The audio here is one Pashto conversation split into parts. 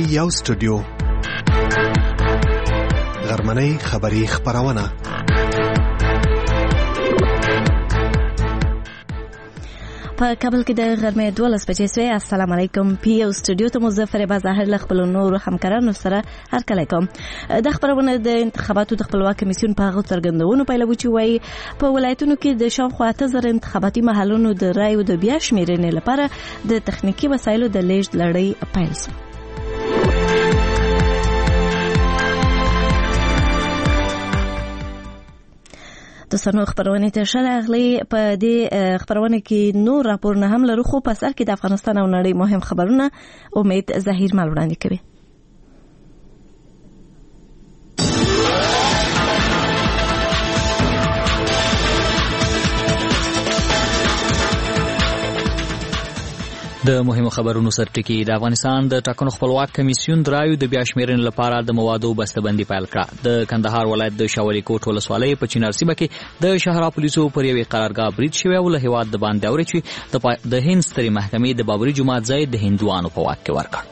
یو سټوډیو غرمنۍ خبری خبرونه په کابل کې د غرمې 12 بجې سوی. السلام علیکم. پی او سټوډیو ته مظفر بازار له خپل نور همکارانو سره هرکلی کوم. د خبرونه د انتخاباتو د خپلواک کمیسیون په هغه څرګندونو پیلوي چې وایي په ولایتونو کې د شاوخوا 8000 انتخاباتي محلونو د رایو د بیا شمیرنې لپاره د تخنیکی وسایلو د لیږد لړۍ پیل شو. د سنو خبرونه ته شراغلي په دې خبرونه کې نور راپورونه هم لرو، خو په سر کې د افغانستان او نړۍ مهم خبرونه امید ظهیر مال وړاندې کوي. د مهمو خبرونو سرټکی. د افغانستان د ټاکنو خپلواک کمیسیون د رایو د بیا شمیرنې لپاره د موادو بسته‌بندي پیل کړه. د کندهار ولایت د شاولی کوټ ولسوالۍ په چنارسیمه کې د شهرا پولیسو پر یوې قرارګاه برید شوی او له هیواد د باندې اوري چې د هند سترې محکمې د بابري جومات ځای د هندوانو په واک کې ورکړ.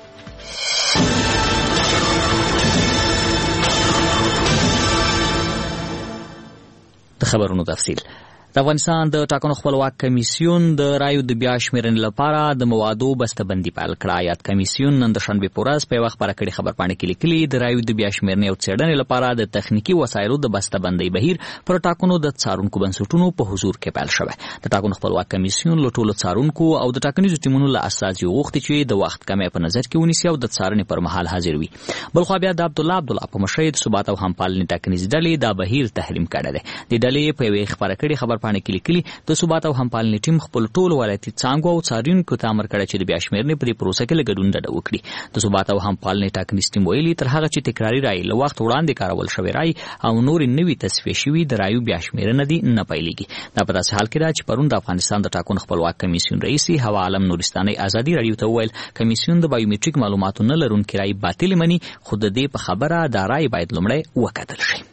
د خبرونو تفصیل. د افغانستان د ټاکنو خپلواک کمیسیون د رایو د بیا شمیرنې لپاره د موادو بسته‌بندي پیل کړه. یاد کمیسیون نن د شنبې په ورځ په وخت خبرکړې خبرپاڼه کې لیکلي د رایو د بیا شمیرنې او څېړنې لپاره د تخنیکی وسایلو د بسته‌بندۍ بهیر پر ټاکنو د څارونکو بنسټونو په حضور کې پیل شوی. د ټاکنو خپلواک کمیسیون له ټولو څارونکو او د ټاکنیزو ټیمونو له اساسي غوښتي چې د وخت کمې په نظر کې ونیسي او د څارنې پر مهال حاضر وي. بلخو بیا د عبدالله په مشرۍ د ثبات او همپالنې ټاکنیز ډلې دا بهیر تحریم کړی دی. د ډلې په یوې خبرکړې خبرپاڼه کې لیکلي د ثبات او همپالنې ټیم خپل ټول ولایتي څانګو او څارونکو ته امر کړی چې د بیا شمیرنې په دې پروسه کې له ګډون ډډه وکړي. د ثبات او همپالنې ټاکنیز ټیم ویلي تر هغه چې تکراري رای له وخت وړاندې کارول شوی رای او نورې نوي تصفیه شوي د رایو بیا شمیرنه دي نه پیلېږي. دا په داسې حال کې ده چې پرون د افغانستان د ټاکنو خپلواک کمیسیون رئیس هوا عالم نورستاني ازادي راډیو ته وویل کمیسیون د بایومټریک معلوماتو نه لرونکي رای باطل مني، خو د دې په خبره دا رای باید لومړی وکتل شي.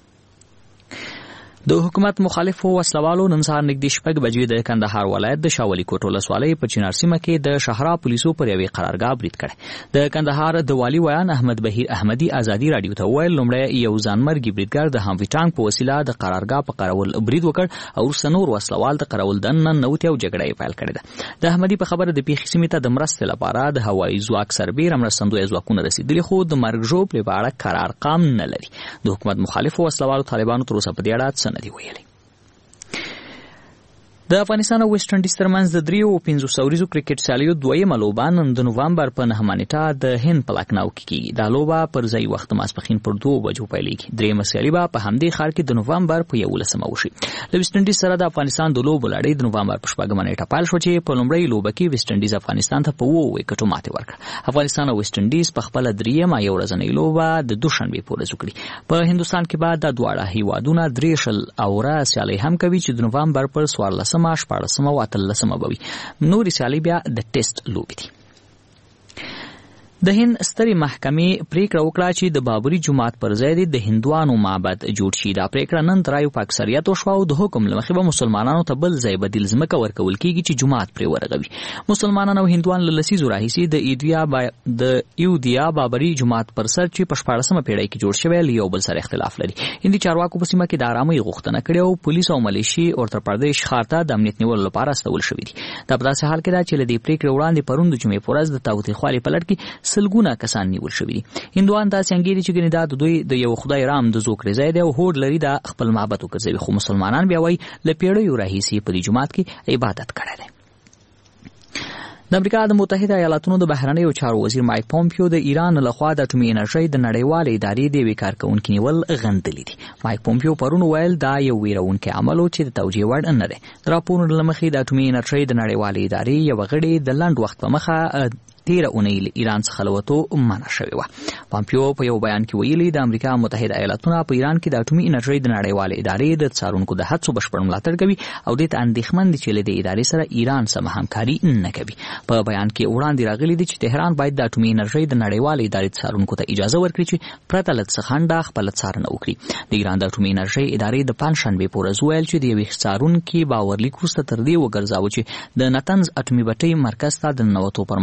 د حکومت مخالفو وسلوالو نن سهار نږدې 6 بجې د کندهار ولایت د شاولی کوټ ولسوالۍ په چنارسیمه کې د شهرا پولیسو پر یوې قرارګاه برید کړی. د کندهار د والي ویان احمد بهیر احمدي ازادي راډیو ته وویل لومړی یو ځانمرګي بریدګر د هموي ټانک په وسیله د قرارګاه په قرول برید وکړ او وروسته نور وسلوال د قرول دننه نوتي او جګړه یې پیل کړې ده. د احمدي په خبره د پیښې سیمې ته د مرستې لپاره د هوایي ځواک سربیره مرستندوی ځواکونه رسیدلي، خو د مرګ ژوبلې په اړه قرار قام نه لري. د حکومت مخالفو وسلوالو طالبانو تر اوسه په دې اړه څه نه دي ویلي. د افغانستان او ویسټ انډیز ترمنځ د 3 سوریزو کرکټ سیالیو دویمه لوبه نن د نوامبر په 9 نیټه د هند په لکناو کې کیږي. دا لوبه پر ځای وخت ماسپښین پر 2 بجو پیلېږي. درېیمه سیالي به په همدې ښار کې د نوامبر په 11 وشي. د ویسټ انډیز سره د افغانستان د لوبو لړۍ د نوامبر په 4 نیټه پیل شو چې په لومړۍ لوبه کې ویسټ انډیز افغانستان ته په 2 وکټو ماتې ورکړه. افغانستان او ویسټ انډیز په خپل درېیمه یو ورځنۍ لوبه د دوشنبې په ورځ وکړي. په هندستان کې بعد د دواړه هیوادونو 3 اوره سیالي هم کوي چې د نوامبر پر 14 14 او 13 به وي. نورې سیالۍ بیا د ټیسټ لوبې دي. د هند سترې محکمې پریکړه وکړه چې د بابري جومات پر ځای د هندوانو معبد جوړ شي. دا پریکړه نن تر رایو په اکثریت وشوه او د حکم له مخې به مسلمانانو ته بل ځای بدیل ځمکه ورکول کېږي چې جومات پرې ورغوي. مسلمانان او هندوان له لسیزو راهیسې د ایودیا بابري جومات پر سر چې په 14مه پیړۍ کې جوړ شوی له یو بل سره اختلاف لري. هندي چارواکو په سیمه کې د آرامۍ غوښتنه کړې او پولیس او ملیشي اتر پردیش ښار ته د امنیت نیولو لپاره استول شوي دي. دا په داسې حال کې ده چې له دې پریکړې وړاندې پرون د جمعې په ورځ د تاوتریخوالي په لړ کې سلګونه کسان نیول شوي دي. هندوان داسې انګیري چې ګنې دا د دوی د یو خدای رام د زوکړې ځای دی او هوډ لري دا خپل معبد وګرځوي، خو مسلمانان بیا وایي له پیړیو راهیسې په دې جومات کې عبادت کړی دی. د امریکا د متحده ایالاتونو د بهرنیو چارو وزیر مایک پومپیو د ایران لخوا د اټومي انرژۍ د نړیوالې ادارې د یوې کارکوونکي نیول غندلي دي. مایک پومپیو پرون ویل دا یو ویرونکی عمل و چې د توجیه وړ نه دی. د راپورونو له مخې د اټومي انرژۍ د نړیوالې ادارې یو غړي د لنډ وخت په مخه 13 اونۍ ایران څخه لوتو منع شوې وه. پومپیو په یو بیان کې ویلي د امریکا متحده ایالاتونه په ایران کې د اټومي انرژۍ د نړیوالې ادارې د څارونکو د هڅو بشپړ ملاتړ کوي او دې ته اندېښمن دي چې له دې ادارې سره ایران سره همکاري نه کوي. په بیان کې وړاندې راغلي دي چې تهران باید د اټومي انرژۍ د نړیوالې ادارې څارونکو ته اجازه ورکړي چې پرته له څخنډه خپل څارنه وکړي. د ایران د اټومي انرژۍ ادارې د پنځشنبې په ورځ ویل چې د یوې څارونکي باورلیک وروسته تر دې وګرځاوه چې د نتنز اټومي بټۍ مرکز ته د ننوتو پر مهال د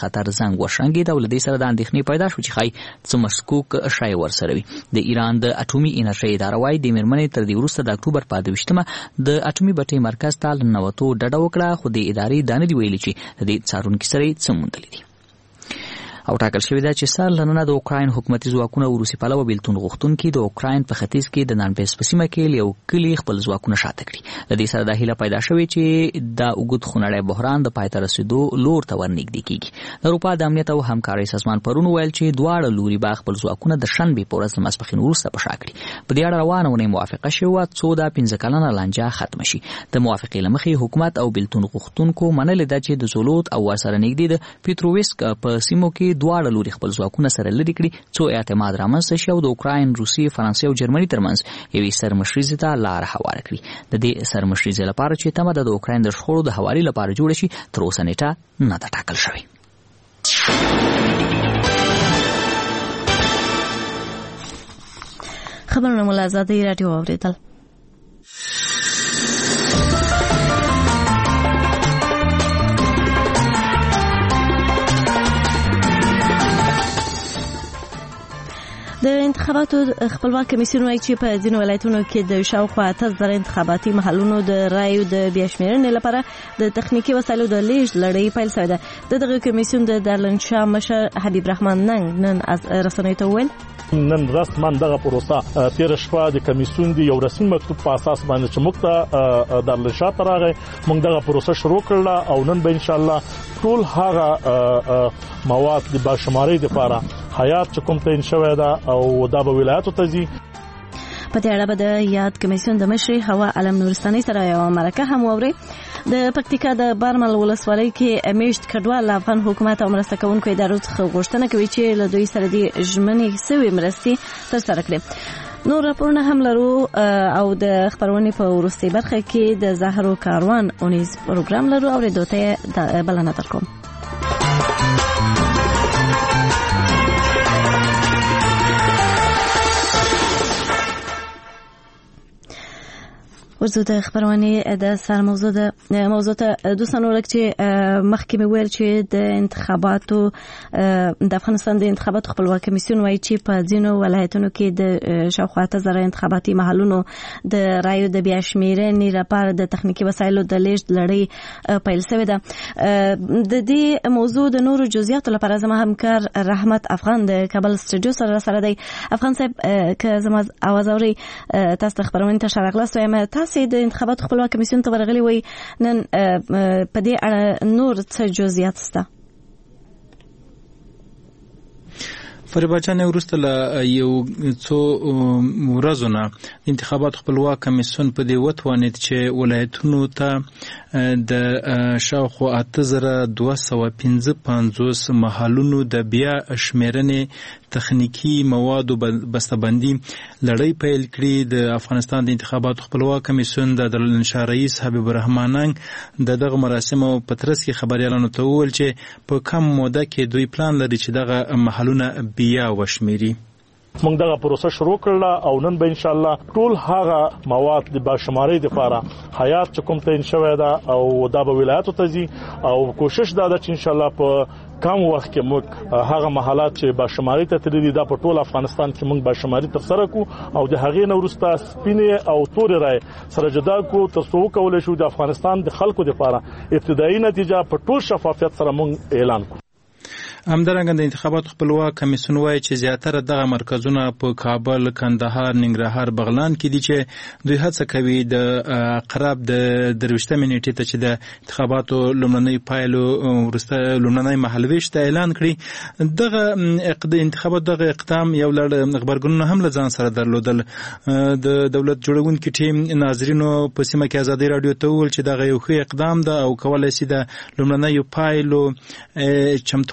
خطر زنګ وشرنګېد او له دې سره د اندېښنې پیدا شو چې ښایي څه مشکوک شی ورسره وي. د ایران د اټومي انرژۍ اداره وایي د مېرمنې تر دې وروسته د اکتوبر په 28 د اټومي بټۍ مرکز ته له ننوتو ډډه وکړه، خو د ادارې دا نه دي ویلي چې د دې څارونکي سره یې څه موندلي دي. او ټاکل شوې ده چې سال لننه د اوکراین حکومتي ځواکونه او روسي پلوه بیلتون غوښتونکي د اوکراین په ختیځ کې د نانبیس په سیمه کې یو کلی خپل ځواکونه شاته کړي. د دې سره د هیله پیدا شوې چې دا اوږد خونړی بحران د پای ته رسېدو لور ته ورنږدې کیږي. د اروپا د امنیت او همکارۍ سازمان پرون ویل چې دواړه لوري به خپل ځواکونه د شنبې په ورځ د ماسپښین وروسته په شا کړي. په دې اړه روانه اونۍ موافقه شوې څو د 15 کلنه لانجه ختمه شي. د موافقې له مخې حکومت او بیلتون غوښتونکو منلې ده چې د زولوت او ورسره نږدې د پیتروویسک په سیمو کې دواړه لوري خپل ځواکونه سره لري کړي څو اعتماد رامنځته شي او د اوکراین، روسیې، فرانسې او جرمني ترمنځ یوې سرمشریزې ته لار هواره کړي. د دې سرمشریزې لپاره چې تمه ده د اوکراین د شخړو د هواري لپاره جوړه شي، تر اوسه نیټه نه ده ټاکل شوې. خبرونه مو له آزادۍ راډیو واورېدل. د انتخاباتو خپلواک کمیسیون وايي چې په ځینو ولایتونو کې د شاوخوا 80,000 انتخاباتي محلونو د رایو د بیاشمېرنې لپاره د تخنیکي وسایلو د لیږد لړۍ پیل شوې ده. دغه کمیسیون د دارالانشا مشر حبیب رحمان ننګ نن رسنیو ته وویل نن رسما دغه پروسه تیر شپه د کمیسیون دی یو رسمي مکتوب په اساس باندې چې موږ ته دارالانشا ته راغی، موږ دغه پروسه شروع کړل او نن به ان شاء الله ټول هغه مواد د باشمارۍ لپاره حیات چې کوم تعین شوی ده او دا به ولایتو ته ځي. په دې اړه به د یاد کمیسیون د مشري هوا علم نورستاني سره یو مرکه هم واوري. د پکتیکا د بارمل ولسوالۍ کې میشت کډوال افغان حکومت او مرسته کوونکو ادارو څخه غوښتنه کوي چې له دوی سره د ژمنې سوي مرستې ترسره کړي. نور راپورونه هم لرو او د خبرونې په وروستۍ برخه کې د زهرو کاروان اونیز پروګرام لرو او دوته بلنه درکوم. ورځو د خبرونه د سر موضوع ته دوستانو لکه مخکې مې ویل چې د انتخاباتو د افغانستان د انتخاباتو خپلواک کمیسیون وايي چې په ځینو ولایتونو کې د شاوخوا 80,000 انتخاباتي محلونو د رایو د بیاشمېرنې لپاره د تخنیکي وسایلو د لیږد لړۍ پیل شوې ده. د دې موضوع د نورو جزئیاتو لپاره زما همکار رحمت افغان د کابل سټوډیو سره دی. افغان صاحب که زما आवाज اوري تاسو خبرونه ته شارغلاست وایم. د انتخاباتو خپلواک کمیسیون ته ورغلي وي نن په دې اړه نور څه جزئیات شته؟ فریبا جان وروسته له یو څو ورځو نه انتخابات خپلواک کمیسیون په دې وتوانید چې ولایتونو ته د شاوخوا 8255 محلونو د بیا شمیرنې تخنیکی موادو بسته‌بندي لړۍ پیل کړي. د افغانستان د انتخاباتو خپلواک کمیسیون د دارالانشا رئیس حبیب الرحمن ننګ دغه مراسمو په ترڅ کې خبريالانو ته وویل چې په کم موده کې دوی پلان لري چې دغه محلونه بیا وشمیري. موږ دغه پروسه شروع کړل او نن به ان شاء الله ټول هغه مواد د باشمارۍ لپاره حیات چې کوم تعین شوی ده او دا به ولایتو ته ځي او کوشش دا ده چې ان شاء الله په کم وخت کې موږ هغه محلات چې باشمارۍ ته تللي دا په ټول افغانستان کې موږ باشمارۍ ترسره کو او د هغې نه وروسته سپینې او تورې رای سره جدا کو تر څو وکولای شو د افغانستان د خلکو لپاره ابتدایي نتیجه په ټول شفافیت سره موږ اعلان کو. همدارنګه د انتخاباتو خپلواک کمیسیون وايي چې زیاتره دغه مرکزونه په کابل، کندهار، ننګرهار، بغلان کې دي چې دوی هڅه کوي د قرب د 23 نیټې ته چې د انتخاباتو لومړنۍ پایلو ورسته لومړنۍ محلويشت اعلان کړي. دغه انتخابات دغه اقدام یو لړ خبرګونونه هم له ځان سره درلودل. د دولت جوړونکو ټیم ناظرینو په سیمه کې آزادۍ رادیو ته وویل چې دغه یو ښه اقدام ده او کولای شي د لومړنۍ پایلو چمتووالي ته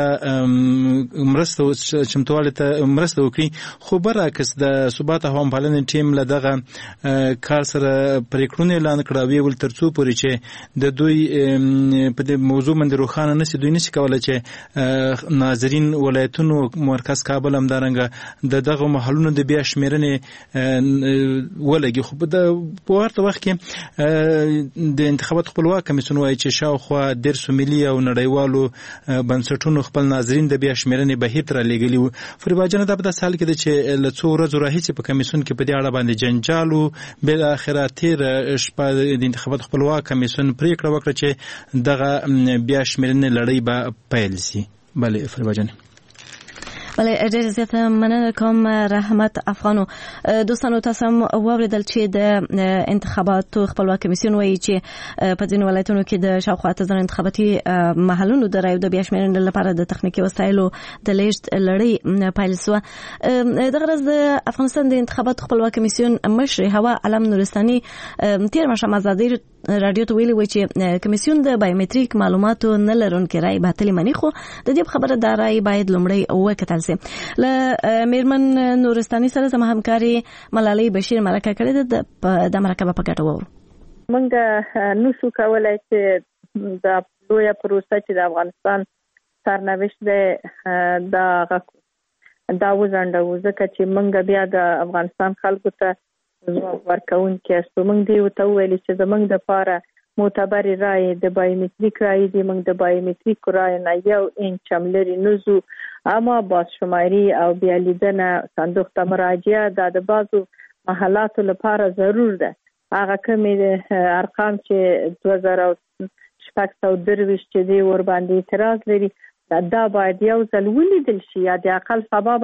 مرسته چمتواله ته مرسته وکړي خو برعکس د ثبات هوام پالنې ټیم له دغه کار سره پریکړونه اعلان کړاوی ول ترڅو پورې چې د دوی په دې موضوع باندې روښانه نشي دوی نشي کولای چې ناظرین ولایتونو مرکز کابل هم دارنګه د دغه محلونو د بیا شمیرنې ولګي خو په ورته وخت کې د انتخابات خپلواک کمیسیون وايي چې شاوخوا 150 ملي او نړیوالو بنسټونو خپل ناظرین د بیا شمیرنې بهیر تر لګلی وو فریبا جن د په سال کې چې له څو ورځې راهیسې په کمیسیون کې په دې اړه باندې جنجالو بل اخره تیر شپه د انتخابات خپلواک کمیسیون پریکړه وکړه چې دغه بیا شمیرنې لړۍ به پیل شي بله فریبا جن بله ډېر زیاته مننه کوم رحمت افغانو دوستانو تاسو هم واوریدل چې د انتخاباتو خپلواک کمیسیون وایي چې په ځینو ولایتونو کې د شاوخوا 1000 انتخاباتي محلونو د رایو د بیا شمیرنې لپاره د تخنیکي وسایلو د لیږد لړۍ پیل شوه دغه ورځ د افغانستان د انتخاباتو خپلواک کمیسیون مشر هوا علم نورستاني تیر ماښام ازادي رادیو ته ویلي و چې کمیسیون د بایومټریک معلوماتو نه لرونکي رای باطل مني خو د دې خبره د رای باید لومړی وکتل شي له میرمن نورستاني سره زموږ همکاري ملالۍ بشیر مرکه کړې ده د مرکه په ګټه وورو موږ نو شو کولای چې د لویه پروسه چې د افغانستان سرنوشت ده دا وزنده ځکه چې موږ بیا د افغانستان خلکو ته ورکون کې استو موږ دی وته ویل چې زموږ د لپاره معتبر رای د بایومټریک رای دی موږ د بایومټریک رای نه یو انچ لري نوزو اما باز شماري او بیا لیدنه صندوق ته مراجعه د بعضو محلات لپاره ضرور ده هغه کوم ارقام چې 2623 چې دی ور باندې اعتراض لري دا باید یو ځل ولیدل شي یا د اقل سبب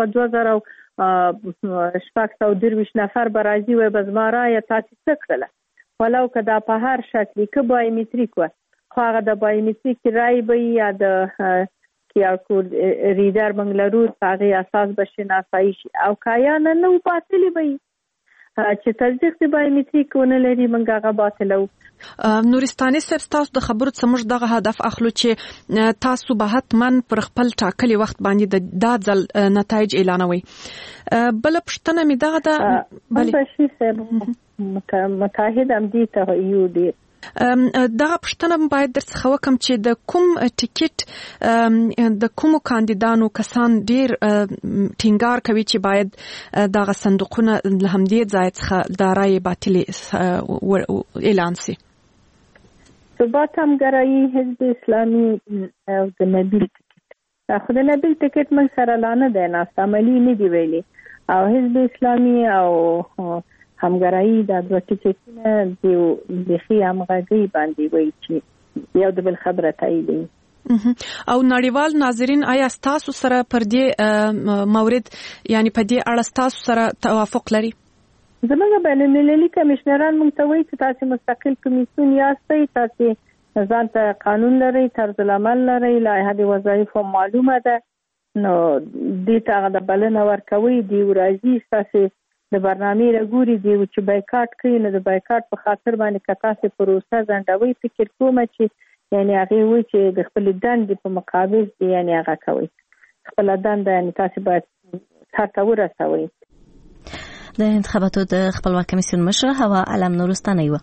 2623 نفر برازي و بزماره یا تاسو څکړه ولو کدا په هر شکل کې بایومټریک و خو هغه د بایومټریک رای به یا د کیا کول ریډر بنگلورو هغه اساس بشناسایی شي او کایا نه باطلی به چې تصدیق د بایومټریک ونه لري منګه هغه باطلو نورستاني صاحب تاسو د خبرو څخه دغه هدف اخلو چې تاسو به حتمن پر خپل ټاکلي وخت باندې د ځل نتایج اعلانوي بل پښتنه می دغه د بل شي صاحب متحد امدی ته یو دی دغه پښتنه باید درڅخه وکم چې د کوم ټیکټ د کوم کاندیدانو کسان ډیر ټینګار کوي چې باید دغه صندوقونه له همدې ځای څخه د رای باطل اعلان شي ثبات همګرایي حزب اسلامي او د نبیل ټیکټ خو د نبیل ټیکټ من سره لانه ده نه عملی نه دی ویلي او حزب اسلامي او همګرایي د دوه ټیکټونه د خي همغږي باندې وایي چې یو د بل خبره تایید او نړیوال ناظرین آیا تاسو سره پر دې مورد یعنی په دې اړه تاسو سره توافق لري زموږ بین المللي کمشنران موږ ته وایي چې تاسو مستقل کمیسیون یاستئ تاسو ځان ته قانون لري طرز العمل لري لایحه د وظایف معلومه ده نو دې ته د بلنه ورکوي دی ورازي تاسو د برنامې رګوري دی چې بایکاټ کوي نو د بایکاټ په خاطر باندې کتاسه پروسه ځنډوي فکر کوم چې یعنی هغه وایي چې د خپل دند په مقابل دی یعنی هغه کوي خپل دند یعنی تاسو باید څه ورسوي د انتخاباتو د خپلواک کمیسیون مشر هوا علم نورستاني و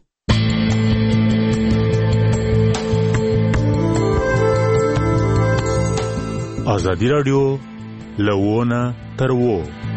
ازادي رادیو لوونه ترو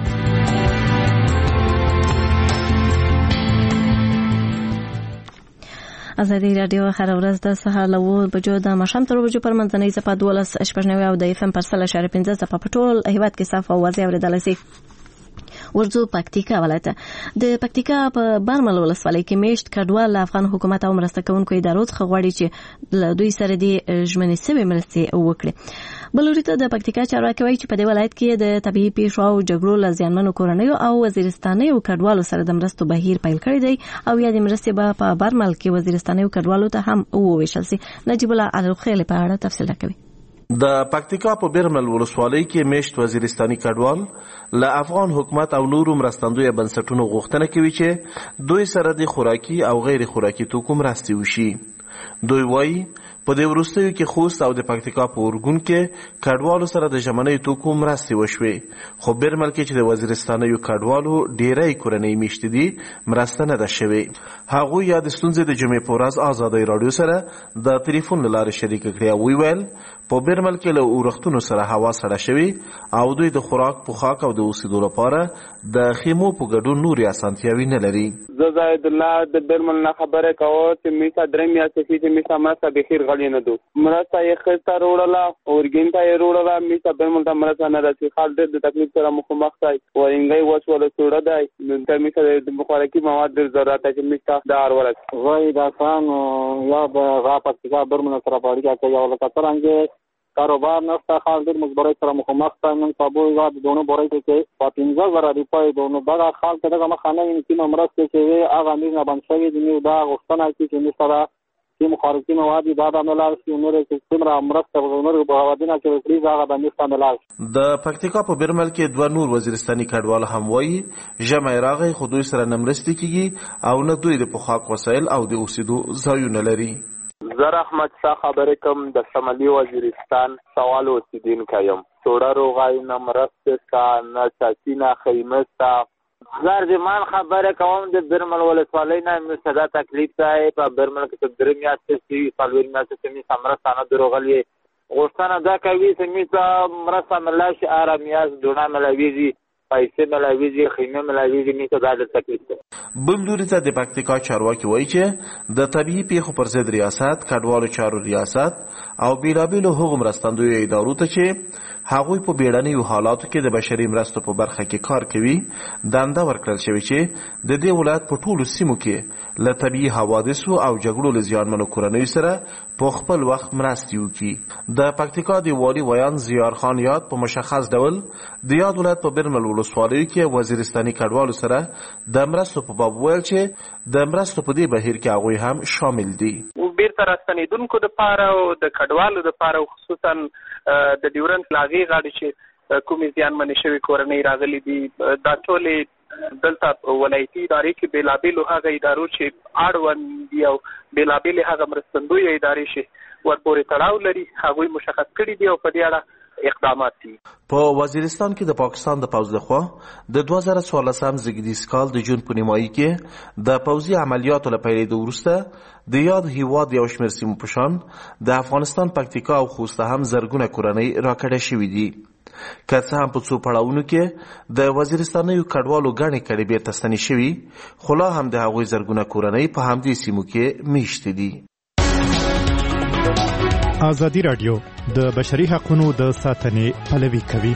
ازادي رادیو هر ورځ د سهار له 9 بجو د ماښام تر بجو پر منځنۍ صفه 12:15 او د FM پر 3.15 صفه په ټول هیواد کې صفه واضح اوریدل شي ورځو پکتیکا ولایت د پکتیکا په بارمل ولسوالۍ کې میشت کډوال افغان حکومت او مرسته کوونکو ادارو څخه غواړي چې له دوی سره د ژمنې سوي مرستې وکړي بلوري ته د پکتیکا چارواکي وایي چې په دې ولایت کې د طبيعي پیښو او جګړو له زیانمنو کورنیو او وزیرستاني او کډوالو سره د مرستو بهیر پیل کړی دی او یا د مرستې په بارمل کې وزیرستاني او کډوالو ته هم وویشل شي نجیب الله الخیل په اړه تفصیل راکوي د پکتیکا په بیرمل ولسوالۍ کې میشت وزیرستاني کډوال له افغان حکومت او نورو مرستندوی بنسټونو غوښتنه کوي چې دوی سره د خوراکي او غیر خوراکي توکو مرستې وشي دوی وایي په دې وروستیو کې خوست او د پکتیکا په اورګون کې کډوالو سره د ژمنۍ توکو مرستې وشوې، خو بیرمل کې چې د وزیرستانیو کډوالو ډیری کورنۍ میشتې دي مرسته نه ده شوې. هغوی یا د ستونزې د جمعې په ورځ ازادۍ راډیو سره د ټلیفون له لارې شریکه کړې او ویل په بیرمل کې له اورښتونو سره هوا سړه شوې او دوی د خوراک پوښاک او د اوسېدو لپاره د خیمو په ګډون نورې اسانتیاوې نه لري. زه زاهد الله د بیرمل نه خبره کوم چې میسا درې میاشتې چې میسا مرسته بخیر غلی نه دو مرسته یې خسته وروړله اورګین ته یې وروړله میسا بیرمل ته مرسته نه رسي خال ډېر د تکلیف سره مخامخ دی وینګي وسوله سوړه دی نو ته میسا د خوراکي مواد ډېر ضرورت دی چې میسا د هر ورځ وای دا سان یا د راپاتګه بیرمل سره باندې کوي او لکه څنګه کاروبار نشته خال ډېر مجبورۍ سره مخامخ دی نن سبا یاد دونه بورۍ کې په 15000 روپۍ دونه دغه خال کې دغه مخانه کې مرسته کوي هغه نه بند شوی دی نو دا غوښتنه کوي چې سره چې مخارجي مواد دا د ملال شي نور چې څومره مرسته ورنور په هوادینه کې پلیز هغه باندې استعمال. د پکتیکا په بیرمل کې دوه نور وزیرستاني کډوال هم وایي ژمی راغی خو دوی سره نه مرستې کیږي او نه دوی د پوښاک وسایل او د اوسېدو ځایونه لري. زر احمد شاه خبرې کوم د شمالي وزیرستان سوال اوسیدونکی یم. توړه روغای نه مرسته شته نه چاچي نه خیمه شته. زر زمان خبرې کوم د بیرمل ولسوالۍ نه مې صدا تکلیف دی په بیرمل کې چې درې میاشتې چې څلور میاشتې چې مې مرسته نه دروغلي غوښتنه دا کوي چې مې مرسته ملا شي آرامیاز ډونه ملاویږي پیسې ملاویږي خیمه ملاویږي مې دا د تکلیف دی. بل لوري ته د پکتیکا چارواکي وایي چې د طبیعي پیښو پر ضد ریاست کډوالو چارو ریاست او بیلابیلو هغو مرستندویو ادارو ته چې هغوی په بیړنیو حالاتو کې د بشري مرستو په برخه کې کار کوي دنده ورکړل شوې چې د دې ولایت په ټولو سیمو کې له طبیعي حوادثو او جګړو له زیانمنو کورنیو سره په خپل وخت مرستې وکړي. د پکتیکا د والي ویان زیارخان یاد په مشخص ډول د یاد ولایت په بیرمل ولسوالیو کې وزیرستاني کډوالو سره د مرستو په باب ویل چې د مرستو په دې بهیر کې هغوی هم شامل دي. بیرته راستنېدونکو دپاره او د کډوالو دپاره خصوصا د ډیورنډ لاغې غاړې چې کومې زیانمنې شوې کورنۍ راغلي دي دا ټولې دلته ولایتي ادارې کې بېلابېلو هغه ادارو چې اړوند دي او بېلابېلې هغه مرستندویه ادارې چې ورپورې تړاو لري هغوی مشخص کړي دي او په دې اړه اقدامات دي. په وزیرستان کې د پاکستان د پوځ لخوا د 2014 زیږدیز کال د جون په نیمایي کې د پوځي عملیاتو له پیلېدو وروسته د یاد هیواد یو شمېر سیمو په شان د افغانستان پکتیکا او خوست هم زرګونه کورنۍ راکډه شوي دي. که څه هم په څو پړاوونو کې د وزیرستانیو کډوالو ګڼې کډې بیرته ستنې شوي خو لا هم د هغوی زرګونه کورنۍ په همدې سیمو کې میشتې دي. ازادي راډیو د بشري حقوقو د ساتنې پلوي کوي.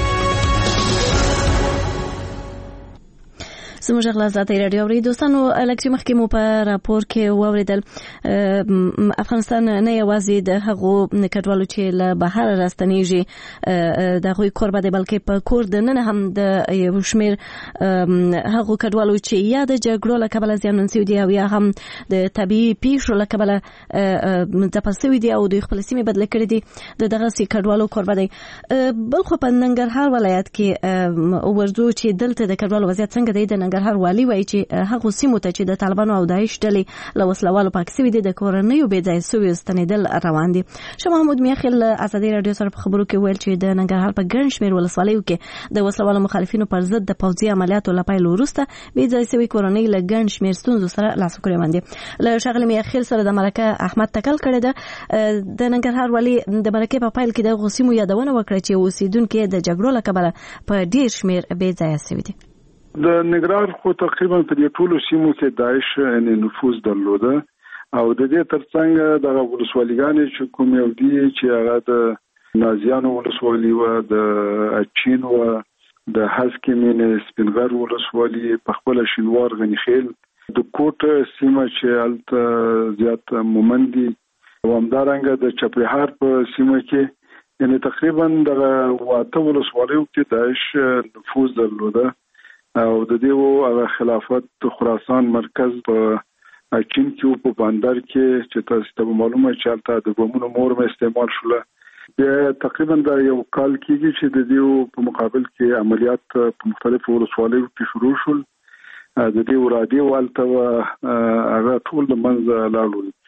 زموږ غلا ازادي راډیو ری دوستانو الکتری مخکې مو په راپور کې واوریدل افغانستان نه یوازې د هغو کډوالو چې له بهر راستنیږي د هغوی کور باندې بلکې په کور دننه هم د یو شمېر هغو کډوالو چې یا د جګړو له کبله زیانمن شوي دي او یا هم د طبیعي پیښو له کبله ځپل شوي دي او دوی خپل سیمې بدله کړې دي د دغسې کډوالو کور باندې. بل خو په ننګرهار ولایت کې ورځو چې دلته د کډوالو وضعیت څنګه دی د ننګرهار والي وایي چې هغو سیمو ته چې د طالبانو او داعش ډلې له وسلوالو پاک شوي دي د کورنیو بې ځایه شویو ستنېدل روان دي. شاه محمود میاخیل ازادي راډیو سره په خبرو کې ویل چې د ننګرهار په ګڼ شمېر ولسوالیو کې د وسلوالو مخالفینو پر ضد د پوځي عملیاتو له پیل وروسته بې ځایه شوي کورنۍ له ګڼ شمېر ستونزو سره لاس و ګرېوان دي. له ښاغلي میاخیل سره د مرکه احمد تکل کړې ده. د ننګرهار والي د مرکې په پیل کې دغو سیمو یادونه وکړه چې اوسېدونکي د جګړو له کبله په ډېر شمېر بې ځایه شوي دي. د ننګرهار خو تقریبا په دې ټولو سیمو کې داعش نفوذ درلوده او د دې ترڅنګ د ولسوالیګانې چې کوم یو دي چې هغه د نازیانو ولسوالي و د اچین و د هسکمین سپینغر ولسوالي په خپل شینوار غنیخیل د کوټ سیمه چې الته زیات مومندي او همدارنګه د چپرهار په سیمه کې یعنی تقریبا د واته ولسوالیو کې داعش نفوذ درلوده او د دې خلافت خراسان مرکز په اچین کې په بندر کې چې تاسو ته معلومه چالتہ د بمونو مور مې استعمال شوله تقریبا دا یو کال کېږي چې د دې په مقابل کې عملیات په مختلفو ولسوالیو کې شروع شول. د دې ورادي والته هغه ټول د منځ لاړل.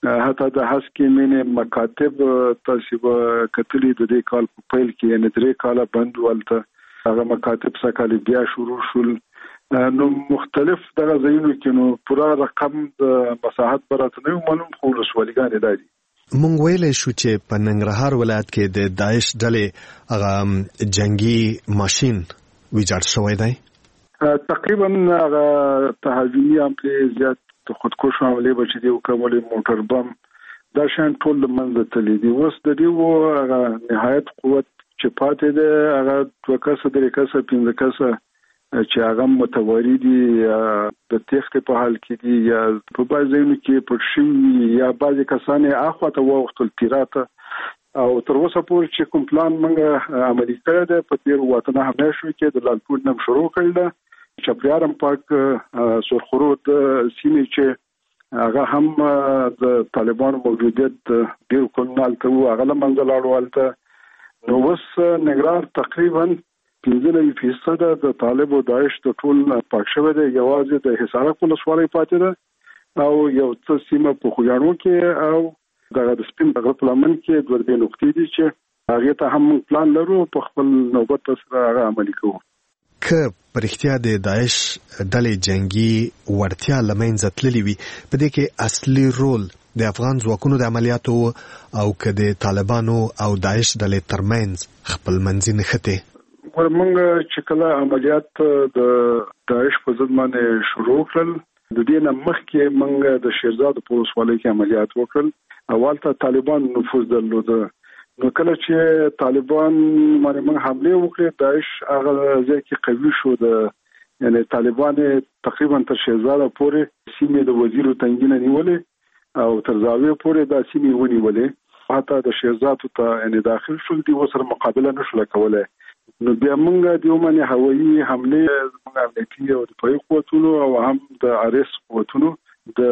حتی د هسکې مینې مکاتب تاسو به کتلی د دې کال په پیل کې یعنی 3 کاله بند ولته هغه مکاتب سکهاله بیا شروع شول نو مختلف دغه ځایونو کې نو پورا رقم د مساحت برات نه معلوم خو ولسوالیګان دي. مونږ ویلې شو چې په ننګرهار ولایت کې د داعش ډلې هغه جنگي ماشين ویجاړ شوی دی. تقریبا هغه تهاجمي عملې زیات خودکش عملې بچي دی او کومل موټر بم دا شان ټول منځ ته لیدي. اوس د دې هغه نهایت قوت چې پاتې ده هغه 2 کسه 3 کسه 5 کسه چې هغه متواری دي د تخت په حال کې دي یا په بازارونو کې پرشي یا بعضی کسان اخواته وختل تیراته او تر اوسه پورې چې کوم پلان موږ عملي کړی دی په تیر وطن همیشه کې د لالپور نم شروع کړل چپریارم پاک سرخورود سیمه چې هغه هم د طالبانو موجودیت ډیر کولنال ته هغه لمنځه لاړولته نو وس نګران تقریبا 15% د طالب او داعش د ټول پاک شوی دی یوازې د حصارک ولسوالۍ پاتې ده او یو څه سیمه په خویانو کې او د سپین غرب لمن کې د ورته نقطې دي چې هغه ته هم پلان لرو په خپل نوبت سره هغه عملي کوو. که پرختیا د داعش ډلې جنگي ورتیا لمنځه تللی وي په دې کې اصلي رول د افغان ځواکونو د عملیاتو او که د طالبانو او داعش ډلې ترمنځ خپل منځي نښتې ورمنګ چې کله عملیات د داعش په ضد باندې شروع کړل د دې نه مخکې موږ د شیرزاد په ولسوالۍ کې عملیات وکړل. اول ته طالبان نفوذ درلوده نو کله چې طالبان باندې موږ حمله وکړه داعش هغه ځکه کې قوي شو د یعنی طالبان تقریبا تر شیرزاد پورې سیمه د وزیر تنګینه نیولې او تر زاویه پورې د سیمه ونیولې حتی د شیرزاد ته یعنی داخل شول دي وسره مقابله نشول کولای نو بیا موږ د یومنه هوایي حمله موږ امنیتي او دفاعي قوتونو او هم د ارس قوتونو د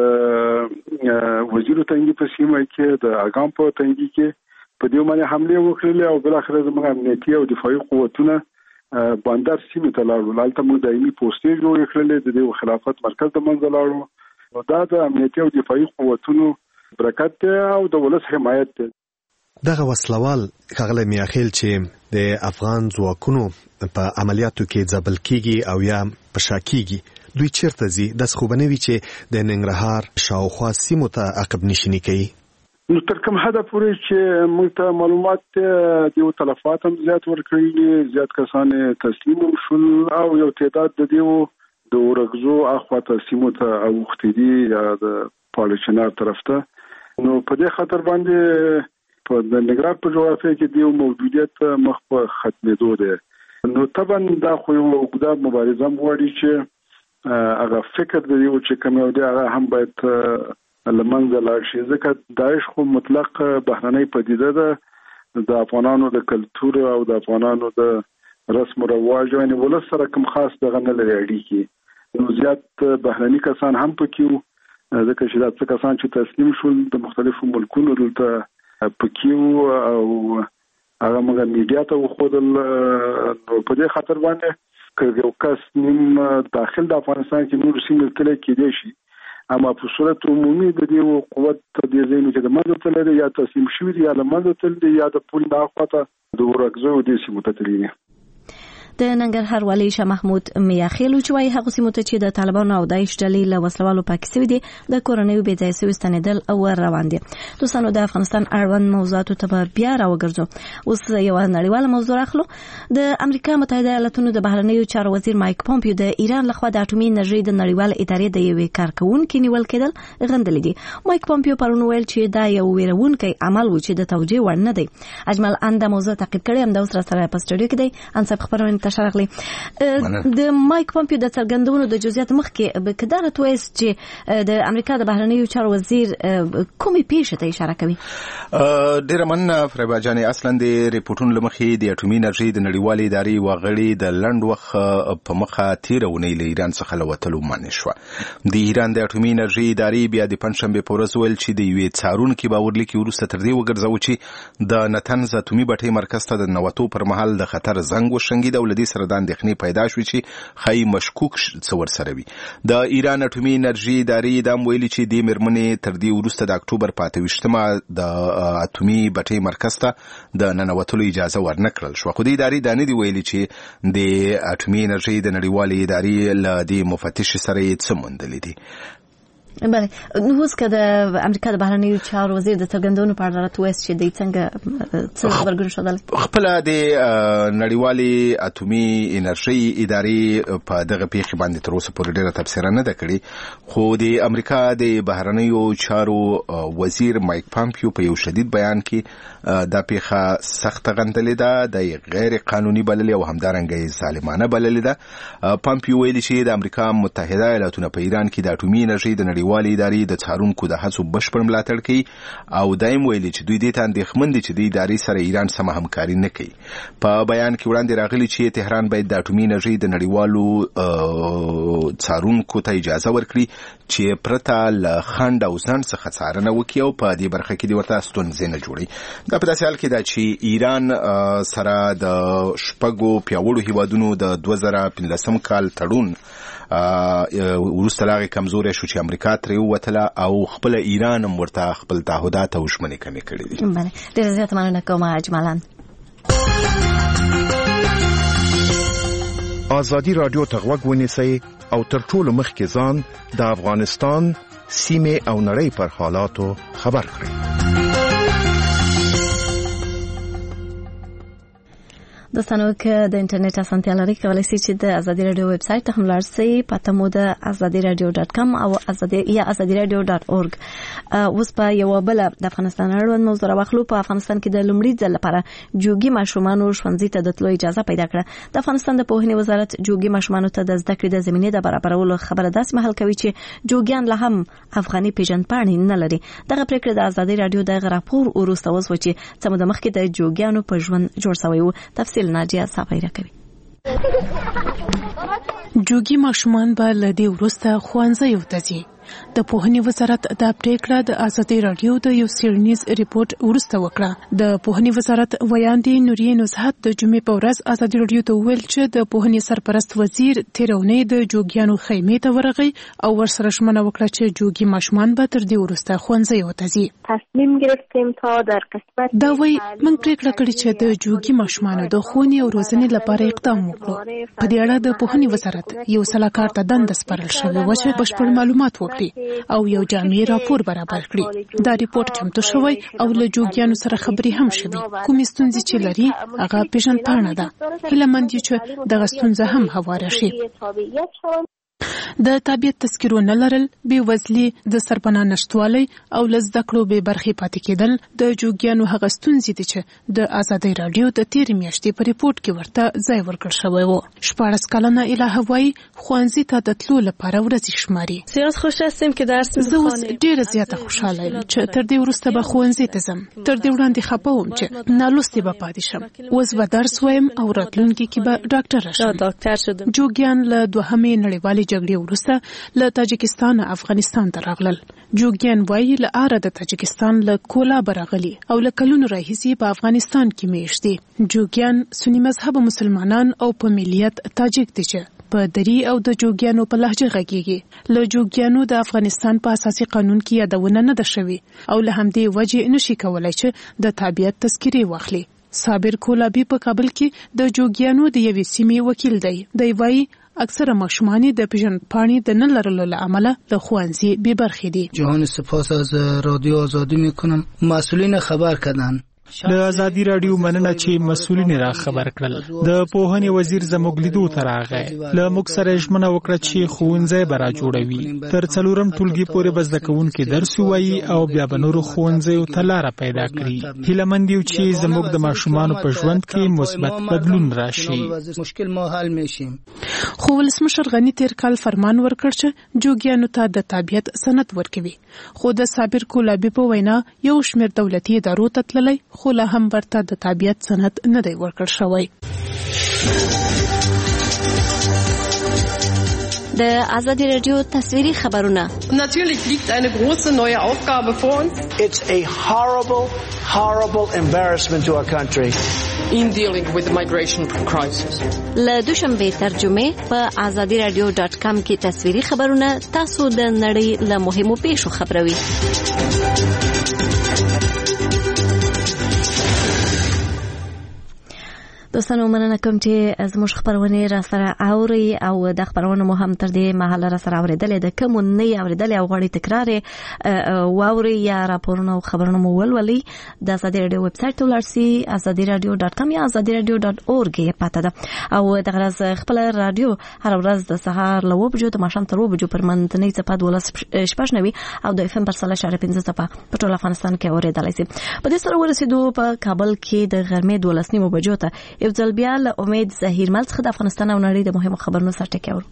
وزیر تنګي په سیمه کې د اګام په تنګي کې په دې باندې حمله وکړلې او بل اخر زموږ امنیتي او دفاعي قوتونه بندر سیمه ته لاړل هلته موږ دایمي پوسټې جوړ کړلې د دې خلافت مرکز د منځ لاړو نو دا د امنیتي او دفاعي قوتونو برکت او د ولس حمایت دی. دغه وسلوال ښاغلی میاخیل چې د افغان ځواکونو په عملیاتو کې ځبل کیږي او یا پشا کیږي دوی چیرته ځي داس خو بنوي چې د ننګرهار شاوخوا سیمو ته عقب نشینی کوي. نو تر کوم حد پورې چې موږ ته معلومات دیو تلفات هم زیات ورکړي زیات کسان تسلیم شول او یو تعداد د دیو د ورغزو اخواته سیمو ته اوختي دي یا د پالیچنار طرف ته نو په دې خاطر باندې په ننګرهار په جغرافیه کې دیو موجودیت مخ په ختمېدو ده نو طبعا دا خو یو اوږده مبارزه غواړي چې هغه فکر د یو چې کوم یو دی هغه هم باید لمنځه لاړ شي ځکه داعش خو مطلق بهرنۍ پدیده ده د افغانانو د کلتور او د افغانانو د رسم او رواج یعنی ولس سره کوم خاص دغه نه لري اړیکې نو زیات بهرني کسان هم پکې ځکه چې دا څه کسان چې تسلیم شول د مختلفو ملکونو دلته پکې او هغه موږ میډیا ته وخدل نو په دې خاطر باندې که یو کس نیم داخل د افغانستان کې نور سیمه تل کېدې شي اما په صورت عمومي د دې قوت د دې زینو چې د منځ ته لري یا تسلیم شوی دی یا د منځ ته لري یا د پول د اخواته د ورغزو د سیمه ته لري. د ننګرهار والي شاه محمود میاخیل چې وايي هغه سیمه ته چې د طالبانو او داعش ډلې له وسلوالو پاک شوي دي د کورنۍ بې ځای شوي ستنېدل او روان دي. دوستانو د افغانستان اړوند موضوعاتو ته بیا راوګرځو. اوس یو نړیواله موضوع اخلو. د امریکا متحده ایالاتونو د بهرنیو چارو وزیر مایک پومپیو د ایران لخوا د اټومي انرژي د نړیوال ادارې د یوې کارکونکو نیول کېدل غندلې دي. مایک پومپیو پرون ویل چې دا یو ویرونکی عمل و چې د توجیه وړ نه دی. اجمل انده موضوع تعقیب کړي هم د اوس سره په سټوډیو کې دی انصاف خبرونه تشرغلي د مایک پومپیو د څرګندونو د جزئیات مخکې به کدارت وایي چې د امریکا د بهرنیو چارو وزیر کومې پیښې ته اشاره کوي. ډیره مننه فریبا جانې. اصلا د ریپورتونو لمخې د اټومي انرژي د نړیوالې ادارې وغړي د لند وخت په مخه تیرونې له ایران څخه لوتلو منع شو. د ایران د اټومي انرژي ادارې بیا د پنځشنبه په ورځ ویل چې د یوې څارونکو باورلیک وروسته تر دې وګرځاو چې د نتنز اټومي بټۍ مرکز ته د نوتو پر مهال د خطر زنګ وشنګید او لدې سره د اندېښنې پیدا شوې چې ښایي مشکوک څه ورسره وي. د ایران اټومي انرژي ادارې دا ویلي چې دې مېرمنې تر دې وروسته د اکتوبر په 28مه د اټومي بټۍ مرکز ته د ننوتلو اجازه ورنه کړل شوه. خو دې ادارې دا نه دي ویلي چې د اټومي انرژي د نړیوالې ادارې له دې مفتش سره یې څه موندلي دي. بله، نو اوس که د امریکا د بهرنیو چارو وزیر د څرګندونو په اړه راته ووایاست چې دوی څنګه څه خبرګون ښودلی؟ خپله د نړیوالې اټومي انرژۍ ادارې په دغه پیښې باندې تر اوسه پورې ډېره تبصره نه ده کړې، خو د امریکا د بهرنیو چارو وزیر مایک پامپیو په یو شدید بیان کې دا پیښه سخته غندلې ده، د غیر قانوني بللې او همدارنګه یې ظالمانه بللې ده. پامپیو ویلي چې د امریکا متحده ایالاتونه په ایران کې د اټومي انرژۍ د نړیوالې ادارې د څارونکو د هڅو بشپړ ملاتړ کوي او دایم ویلي چې دوی دې ته اندېښمن دي چې د ادارې سره ایران سمه همکاري نه کوي. په بیان کې وړاندې راغلي چې تهران باید د اټومي انرژۍ د نړیوالو څارونکو ته اجازه ورکړي چې پرته له خنډ او ځنډ څخه څارنه وکړي او په دې برخه کې د ورته ستونزې نه جوړي. دا په داسې حال کې ده چې ایران سره د شپږو پیاوړو هیوادونو د 2015 کال تړون وروسته لاغې کمزورې شو چې امریکا ترې ووتله او خپل ایران هم ورته خپل تعهدات او ژمنې کمې کړې دي. بله، ډېره زیاته مننه کوم اجمالا. ازادي راډیو ته غوږ ونیسئ او تر ټولو مخکې ځان د افغانستان سیمې او نړۍ پر حالاتو خبر کړئ. دوستانو که د انټرنیټ اسانتیا لرئ کولی شئ چې د ازادي راډیو ویب سایټ ته هم لاړ شئ، پته مو د azadiradio.com او azadiradio.org. اوس په یوه بله د افغانستان اړوند موضوع راواخلو. په افغانستان کې د لومړي ځل لپاره جوګي ماشومانو ښوونځي ته د تلو اجازه پیدا کړه. د افغانستان د پوهنې وزارت جوګي ماشومانو ته د زده کړې د زمینې د برابرولو خبره داسې مهال کوي چې جوګیان لا هم افغاني پیژندپاڼې نه لري. دغه پریکړه د ازادي راډیو دغه راپور وروسته وشوه چې څه موده مخکې د جوګیانو په ژوند جوړ شوی و. تفصیل ناجیه صافی راکوي. جوګي ماشومان به له دې وروسته ښوونځیو ته ځي. د پوهنې وزارت دا پریکړه د ازادي راډیو د یو څېړنیز ریپورت وروسته وکړه. د پوهنې وزارت ویاندې نوریه نزهت د جمعې په ورځ ازادي راډیو ته وویل چې د پوهنې سرپرست وزیر تیرونی د جوګیانو خیمې ته ورغی او ورسره ژمنه وکړه چې جوګي ماشومان به تر دې وروسته ښوونځیو ته ځي. تصمیم گرفتیم تا در قسمت دا وایي موږ پریکړه کړې چې د جوګي ماشومانو د ښوونې او روزنې لپاره اقدام وکړو. په دې اړه د پوهنې وزارت یو سلاکار ته دنده سپارل شوې وه چې بشپړ معلومات وکړي او یو جامع راپور برابر کړي. دا ریپورت چمتو شوی او له جوګیانو سره خبرې هم شوي. کومې ستونزې چې لري هغه پیژندپاڼه ده. هیله مند یو چې دغه ستونزه هم هواره شي. د تابعیت تذکرو نه لرل، بېوزلي، د سرپناه نشتوالی او له زده کړو بې برخې پاتې کېدل د جوګیانو هغه ستونزې دي چې د ازادۍ راډیو د تېرې میاشتې په ریپورټ کې ورته ځای ورکړل شوی و. 14 کلنه الهه وایي ښوونځي ته د تلو لپاره ورځې شماري. زه اوس ډېره زیاته خوشحاله یم چې تر دې وروسته به ښوونځي ته ځم. تر دې وړاندې خفه وم چې نالوستې به پاتې شم. اوس به درس وایم او راتلونکي کې به ډاکټره شم. جوګیان له دوهمې نړیوالې جګړې وروسته له تاجکستان افغانستان ته راغلل. جوګیان وایي له اره د تاجکستان له کولابه راغلي او له کلونو راهیسې په افغانستان کې میشت دي. جوګیان سني مذهب مسلمانان او په ملیت تاجک دي چې په دری او د جوګیانو په لهجه غږیږي. له جوګیانو د افغانستان په اساسي قانون کې یادونه نه ده شوې او له همدې وجې نشي کولای چې د تابعیت تذکرې واخلي. صابر کولابي په کابل کې د جوګیانو د یوې سیمې وکیل دی. دی وایي اکثر ماشومان د پیژندپاڼې د نه لرلو له امله له ښوونځي بې برخې دي. جهان سپاس از رادیو آزادی میکنم. مسئولین خبر کردن. د ازادي راډیو مننه چې مسؤلین را خبر کړل. د پوهنې وزیر زموږ لیدو ته راغی. له موږ سره ژمنه وکړه چې ښوونځی به را جوړوي. تر 4م ټولګي پورې به زده کوونکي درس ووایي او بیا به نورو ښوونځیو ته لاره پیدا کړي. هیله مند یو چې زموږ د ماشومانو په ژوند کې مثبت بدلون راشي. خو ولسمشر غني تیر کال فرمان ورکړ چې جوګیانو ته د تابعیت سند ورکوي. خو د صابر کولابي په وینا یو شمېر دولتي ادارو ته تللی خو لا هم ورته د تابعیت سند نه دی ورکړل شوی. د ازادي رادیو تصویري خبرونه. Natürlich liegt eine große neue Aufgabe vor uns. It's a horrible embarrassment to our country. In dealing with the migration crisis. له دوشنبه ترجمه په azadiradio.com کې تصویري خبرونه تاسو د نړۍ له مهمو پیښو خبروي. دوستانو مننه کوم چې زموږ خبرونه را سره اوري او د خبرونه مو هم تر دې مهاله را سره اوریدلې د کوم نه اوریدلې او غوړي تکرار واوري یا راپورونه او خبرونه مو ولولي د ازادي رادیو ویب سټ ولرسي azadiradio.com یا azadiradio.org پته ده او د غرض خپل رادیو هر ورځ د سهار له 9 بجو د ماښام تر 2 بجو پر منځنۍ صفه 12 او د اف ام پر 3.15 صفه په ټول افغانستان کې اوریدلای شي. په دې سره ورسېدو په کابل کې د غرمې 12 بجو ته یو ځل بیا له امید زهیرمل څخه د افغانستان او نړۍ د مهمو خبرونو سره ټکی اورو.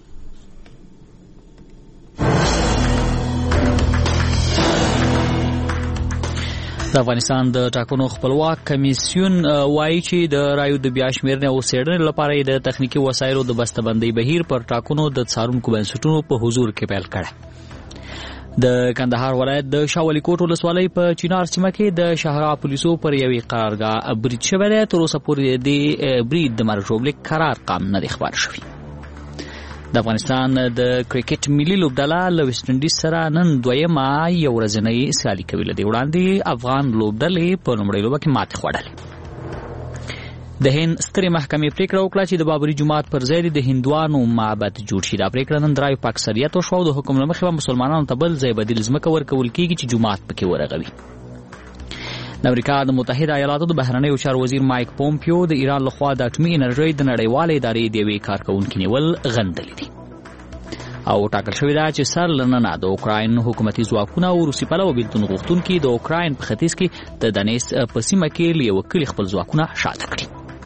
د افغانستان د ټاکنو خپلواک کمیسیون وایي چې د رایو د بیا شمېرنې او څېړنې لپاره د تخنیکي وسایلو د بسته‌بندۍ بهیر پر ټاکنو د څارونکو بنسټونو په حضور کې پیل کړی. د کندهار ولایت د شاولی کوټ ولسوالۍ په چینار سیمه کې د شهرا پولیسو پر یوې قرارګاه برید شوی دی. تر اوسه پورې د برید د مرګ ژوبلې قرار قام نه دی خبر شوی. د افغانستان د کرکټ ملي لوبډله له ویسټ انډیز سره نن دویمه یو ورځنۍ سیالي کوي. له دې وړاندې افغان لوبډلې په لومړۍ لوبه کې ماتې خوړلې. د هند سترې محکمې پریکړه وکړه چې د بابري جومات پر ځای د هندوانو معبد جوړ شي. دا پریکړه نن درایو په اکثریت وشوه او د حکم له مخې به مسلمانانو ته بل ځای بدیل ځمکه ورکول کېږي چې جومات پکې ورغوي. د امریکا د متحده ایالاتو د بهرنیو چارو وزیر مایک پومپیو د ایران لخوا د اټومي انرژۍ د نړیوالې ادارې د یوې کارکوونکي نیول غندلي دي او ټاکل شوې ده چې سر له ننه د اوکراین حکومتي ځواکونه او روسي پلوه بېلتون غوښتونکي د اوکراین په ختیځ کې د دنیس په سیمه کې له یوه کلي خپل ځواکونه شاته کړي.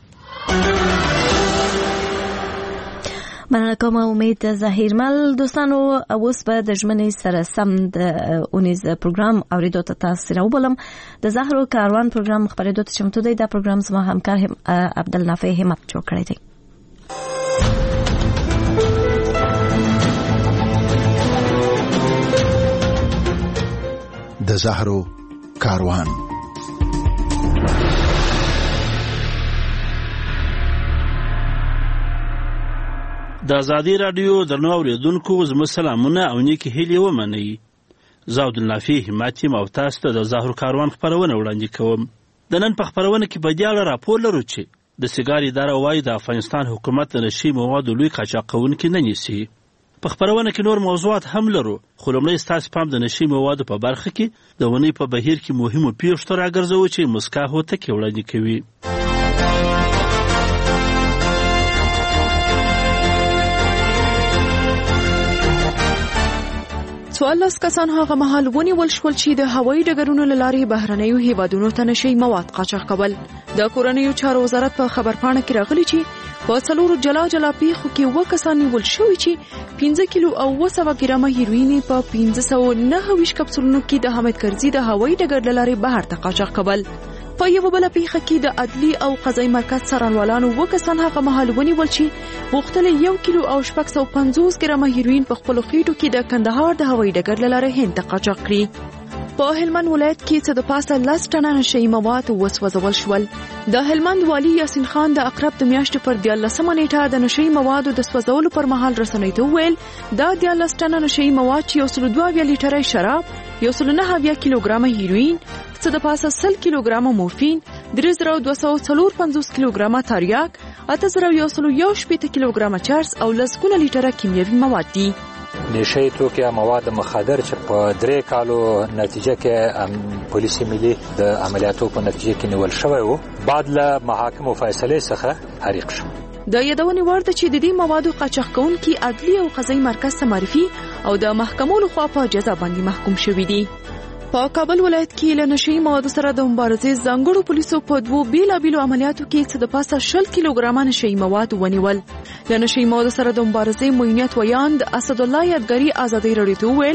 مننه کوم امید زهیرمل. دوستانو اوس به د ژمنې سره سم د اونیز پروګرام اوریدو ته تاسو راوبلم. د زهرو کاروان پروګرام خبرېدو ته چمتو دی. دا پروګرام زما همکار عبدالنافع همت جوړ کړی دی. د زهرو کاروان. د ازادي رادیو درنو اوریدونکو زموږ سلامونه او نیکې هیلې ومنئ. زه عبدالنافع همت یم او تاسو ته د زهرو کاروان خپرونه وړاندې کوم. د نن په خپرونه کې په دې اړه راپور لرو چې د سیګار اداره وایي د افغانستان حکومت د نشي موادو لوی قاچاقونکي نه نیسي. په خپرونه کې نور موضوعات هم لرو خو لومړی ستاسو پام د نشي موادو په برخه کې د ونې په بهیر کې مهمو پیښو ته راګرځوو چې مسکا هوتکې وړاندې کوي. څوارلس کسان هغه مهال ونیول شول چې د هوایي ډګرونو له لارې بهرنیو هیوادونو ته نشي مواد قاچاق کول. د کورنیو چارو وزارت په خبرپاڼه کې راغلي چې په څلورو جلا جلا پیښو کې 9 کسان نیول شوي چې 15 کیلو او 200 ګرامه هیروین په 1529 کپسولونو کې د حامد کرزي د هوایي ډګر له لارې بهر ته قاچاق کول. په یو بل پیښه کې د عدلی او قضایي مرکز څارنوالانو 2 کسان هغه مهال ونیول چې غوښتل 1 کیلو او 650 ګرامه هیروین په خپل خېټو کې د کندهار د هوایي ډګر له لارې هند ته قاچاق کړي. په هلمند ولایت کې څه د پاسه 10 ټنه نشي مواد وسوځول شول. د هلمند والی یاسین خان د اقرب د میاشتې پر 14 نیټه د نشي موادو د سوځولو پر مهال رسنۍ ته وویل دا 14 ټنه نشي مواد چې 102 لیټره شراب 109 کیلوګرامه هیروین څه د پاسه 100 کیلوګرامه مورفین 3254 کیلوګرامه تریاک 8118 کیلوګرامه چرس او لسګونه لیټره کیمیاوي مواد دي. نشي توکي مواد مخدر چې په 3 کالو نتیجه کې پولیس ملي د عملیاتو په نتیجه کې نیول شوی وو بعد له محاکم فیصله څخه حریق شو. د یادونې وړ ده چې د دې موادو قاچاق کوونکي عدلی او قضایي مرکز ته معرفي او د محکمو لخوا په جزا باندې محکوم شوي دي. په کابل ولایت کې له نشي موادو سره د مبارزې ځانګړو پولیسو په 2 بیلابیلو عملیاتو کې څه د پاسه 10 کیلوګرامه نشي مواد ونیول. له نشي موادو سره د مبارزې معینیت ویاند اسد الله یادګاری ازادي رادیو ته ویل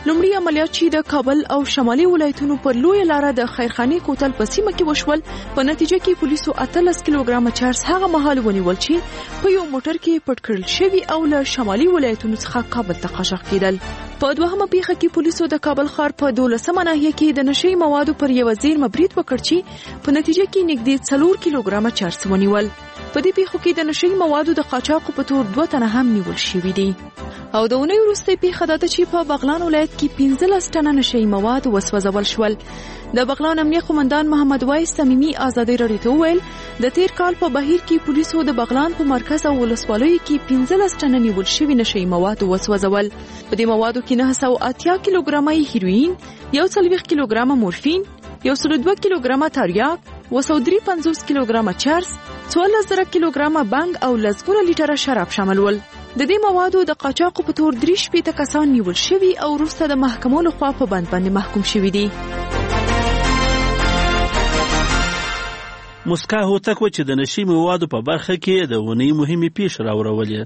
لومړی عملیات چې د کابل او شمالي ولایتونو پر لوی لار د خیرخاني کوتل په سیمه کې وشول، په نتیجه کې پولیسو 18 کیلوګرام چرس هغه مهال ونیول چې په یو موټر کې پټ کړل شوی او له شمالي ولایتونو څخه کابل ته قاچاق کېدل. په دوهمه پیښه کې پولیسو د کابل ښار په 12مه ناحیه کې د نشي موادو پر یو زیرمه برید وکړ چې په نتیجه کې نږدې 4 کیلوګرام چرس ونیول. په دې پیښو کې د نشي موادو د قاچاقو په تور 2 تنه هم نیول شوي دي. او د اونۍ وروسته پیښه ده چې په بغلان ولایت کې 15 ټنه نشي مواد وسوځول شول. د بغلان امنیه قومندان محمد وایس صمیمي ازادي رادیو ته ویل د تیر کال په بهیر کې پولیسو د بغلان په مرکز او ولسوالیو کې 15 ټنه نیول شوي نشي مواد وسوځول. په دې موادو کې 980 کیلوګرام هیروین، 140 کیلوګرام مورفین، 102 کیلوګرام تریاک، 253 کیلوګرام چرس، 14 کیلوګرام بنګ او لسګونه لیټره شراب شامل ول. د دې موادو د قاچاقو په تور 3 کسان نیول شوي او وروسته د محکمو لخوا په بند باندې محکوم شوي دي. مسکا هوتک و چې د نشي موادو په برخه کې د ونې مهمې پیښې راوړولې.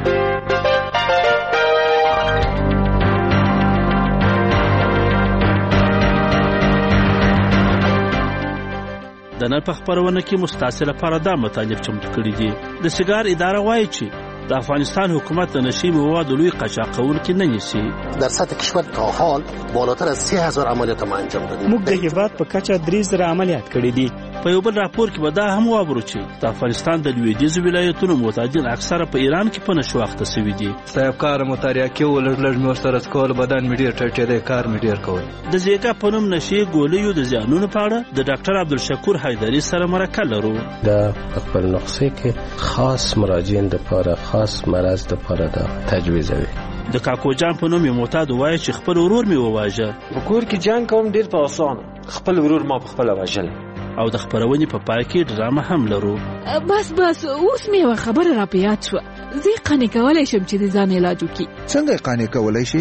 د نن په خپرونه کې مستعصل لپاره دا مطالب چمتو کړي دي. د سیګار اداره وایي چې د افغانستان حکومت د نشي موادو لوی قاچاقونکي نه نیسي. در سطح کشور تا حال بالاتر از 3000 عملیات ما انجام دادیم. موږ د هیواد په کچه 3000 عملیات کړي دي. په یو بل راپور کې به دا هم واورو چې د افغانستان د لویدیځ ولایتونو معتادین اکثره په ایران کې په نشو اخته شوي دي. صاحب کار مطالعه کې ولړ مې ورسره کول، بدن مې ډېر ټټېدی، کار مې ډېر کول. د زیګا په نوم نشي ګولیو د زیانونو په اړه د ډاکټر عبدالشکور حیدري سره مرکه لرو. د خپل نقصې کې خاص مراجعین لپاره خاص مرض لپاره دا تجویزوي. د کاکو جان په نوم معتاد وایي چې خپل ورور مې وواژه. په کور کې جنګ کوم ډېر په اسانه، خپل ورور ما په خپل واژل. او د خبرونې په پای کې ډرامه هم لرو. بس اوس مې یو خبره را په یاد شوه. زه قانع کولی شم چې د ځان علاج وکړي. څنګه قانع کولی شي؟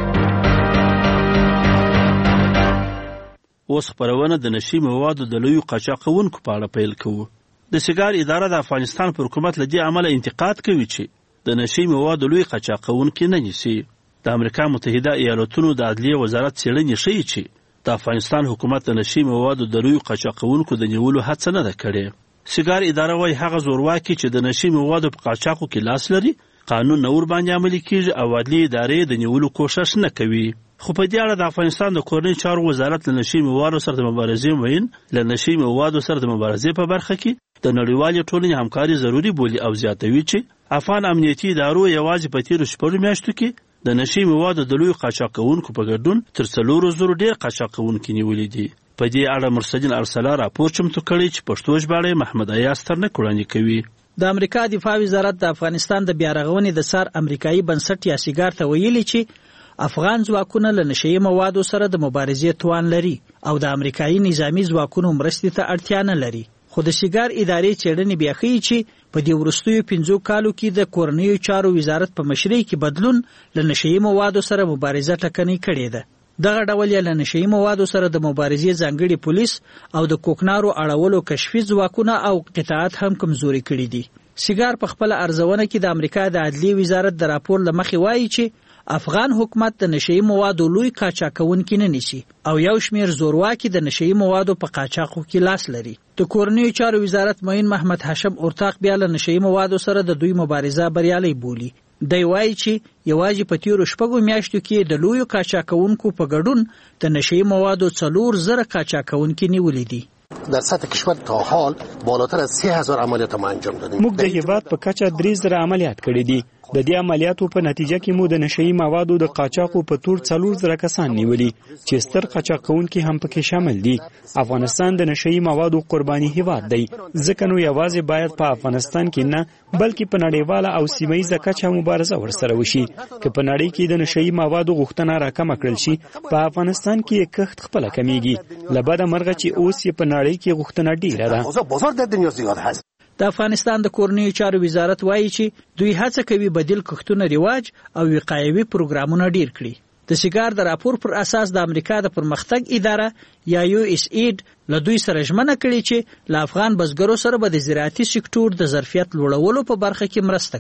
اوس خبرونه د نشي موادو د لویو قاچاقونکو په اړه پیل کوو. د سیګار اداره د افغانستان پر حکومت له دې عمله انتقاد کوي چې د نشي موادو لوی قاچاقونکي نه نیسي. د امریکا متحده ایالاتونو د عدلیې وزارت څېړنې ښیي چې د افغانستان حکومت د نشي موادو د لویو قاچاقونکو د نیولو هڅه نه ده کړې. سیګار اداره وايي هغه زورواکي چې د نشي موادو په قاچاقو کې لاس لري قانون نه ورباندې عملي کیږي او عدلیې ادارې د نیولو کوشش نه کوي. خو په دې اړه د افغانستان د کورنۍ چارو وزارت له نشي موادو سره د مبارزې معین له نشي موادو سره د مبارزې په برخه کې د نړیوالې ټولنې همکاري ضروري بولي او زیاتوي چې افغان امنیتي ادارو یوازې په تیرو شپږو میاشتو کې د نشي موادو د لویو قاچاقونکو په ګډون تر 400 ډېر قاچاقونکي نیولي دي. په دې اړه مرسدین ارسلا راپور چمتو کړی چې پښتو ژباړه محمد ایاز ترنک وړاندې کوي. د امریکا دفاع وزارت د افغانستان د بیارغونې د سار امریکایي بنسټ یا سیګار ته ویلي چې افغان ځواکونه له نشي موادو سره د مبارزې توان لري او د امریکایي نظامی ځواکونو مرستې ته اړتیا نه لري. خو د سیګار ادارې څېړنې بیا ښیي چې په دې وروستیو 5 کالو کې د کورنیو چارو وزارت په مشرۍ کې بدلون له نشي موادو سره مبارزه ټکنۍ کړې ده. دغه ډول یې له نشي موادو سره د مبارزې ځانګړي پولیس او د کوکنارو اړولو کشفي ځواکونه او قطاعت هم کمزوري کړي دي. سیګار په خپل ارزونه کې د امریکا د عدلیې وزارت د راپور له مخې وایي چې افغان حکومت د نشي موادو لوی قاچاقونکي نه نیسي او یو شمیر زورواکي د نشي موادو په قاچاقو کې لاس لري. د کورنیو چارو وزارت معین محمد هاشم اورتاق بیا له نشي موادو سره د دوی مبارزه بریالۍ بولي. دی وایي چې یوازې په تیرو شپږو میاشتو کې د لویو قاچاقونکو په ګډون د نشي موادو 400 قاچاقونکي نیولي دي. در سطح کشور تا حال بالاتر از 3000 عملیات ما انجام دادیم. موږ د هیواد په کچه 3000 عملیات کړي دي. د دې عملیاتو په نتیجه کې مو د نشئی موادو د قاچاقو په تور 400 کسان نیولي چې ستر قاچاقونکي هم پکې شامل دي. افغانستان د نشئی موادو قرباني هیواد دی، ځکه نو یوازې باید په افغانستان کې نه بلکې په نړیواله او سیمه‌ایزه کچه مبارزه ورسره وشي. که په نړۍ کې د نشئی موادو غوښتنه راکمه کړل شي، په افغانستان کې کښت خپل کمیږي. لبد مرغه چې اوس په نړۍ کې غوښتنه ډیره ده. بازار د دنیا زیات هست. د افغانستان د کورنیو چارو وزارت وایي چې دوی هڅه کوي بدیل کښتونه رواج او وقایوي پروګرامونه ډیر کړي. د سیګار د راپور پر اساس د امریکا د پرمختګ اداره یا یو اس اید له دوی سره ژمنه کړې چې له افغان بزګرو سره به د زراعتي سکتور د ظرفیت لوړولو په برخه کې مرسته کوي.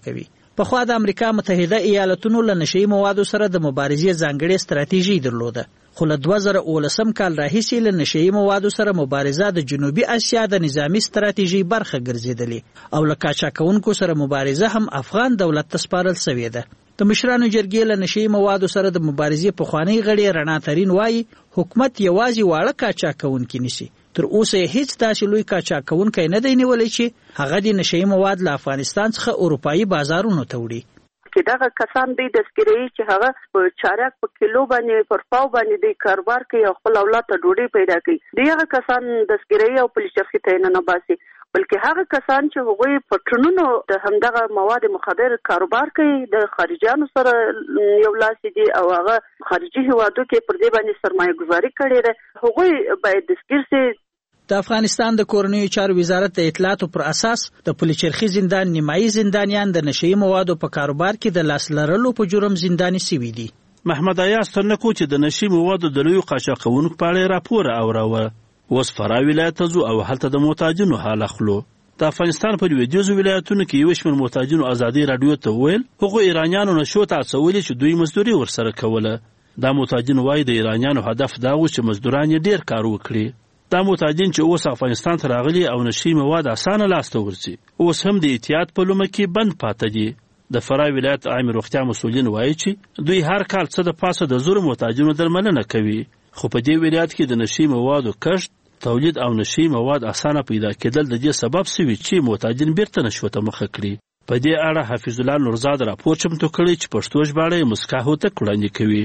پخوا د امریکا متحده ایالاتونو له نشئی موادو سره د مبارزې ځانګړې ستراتیژي درلوده، خو له 2019 کال راهیسې له نشئی موادو سره مبارزه د جنوبي اسیا د نظامی ستراتیژي برخه ګرځېدلې او له قاچاقونکو سره مبارزه هم افغان دولت ته سپارل شوې ده. د مشرانو جرګې له نشئی موادو سره د مبارزې پخوانی غړي رڼا ترين وایي حکومت یوازې واړه قاچاقونکي نیسي. تر اوسه هیڅ داسې لوی قاچاقونکی نه دی نیولی چې هغه د نشئی مواد له افغانستان څخه اروپایي بازارونو ته وړي. چې دغه کسان دی تذکیري چې هغه په چارک په کیلو باندې پر پاو باندې دی کاروبار کوي او خپل اولاد ته ډوډۍ پیدا کوي. دغه کسان تذکیري او پولیس شخصي تعین نه باسي، بلکې هغه کسان چې هغوی په ټرونونو د همدغه مواد مخدر کاروبار کوي د خارجيانو سره یو لاس دي او هغه خارجي هیوادو کې پر دې باندې سرمایه گذاري کړې ده، هغوی باید تذکیر سي. د افغانستان د کورنیو چارو وزارت د اطلاعاتو پر اساس د پولیچرخي زندان نیمایي زندانیان د نشئی موادو په کاروبار کې د لاس لرلو په جرم زنداني سوي دي. محمد ایاز ترنکو چې د نشئی موادو د لوی قاچاقونکو په اړه راپور اوراوه، اوس فراه ولایت ته ځو او هلته د محتاجینو حال اخلو. د افغانستان په لویدیځو ولایتونو کې یو شمېر محتاجینو ازادي رادیو ته وویل هغوی ایرانیانو نشو ته هڅولي چې دوی مزدوري ورسره کوله. دا محتاجین وایي د ایرانیانو هدف دا و چې مزدوران یې ډیر کار وکړي. دا محتاجین چې اوس افغانستان ته راغلي او نشئی مواد اسانه لاسته ورځي اوس هم د احتیاط په لومه کې بند پاتې دي. د فراه ولایت عام روغتیا مسؤلین وایي چې دوی هر کال څه د پاسه د زورو محتاجینو درملنه کوي، خو په دې ولایت کې د نشئی موادو کښت، تولید او نشئی مواد اسانه پیدا کېدل د دې سبب سوي چې محتاجین بیرته نشو ته مخه کړي. په دې اړه حفیظ الله نورزاد راپور چمتو کړی چې پښتو ژباړه یې مسکا هوتک وړاندې کوي.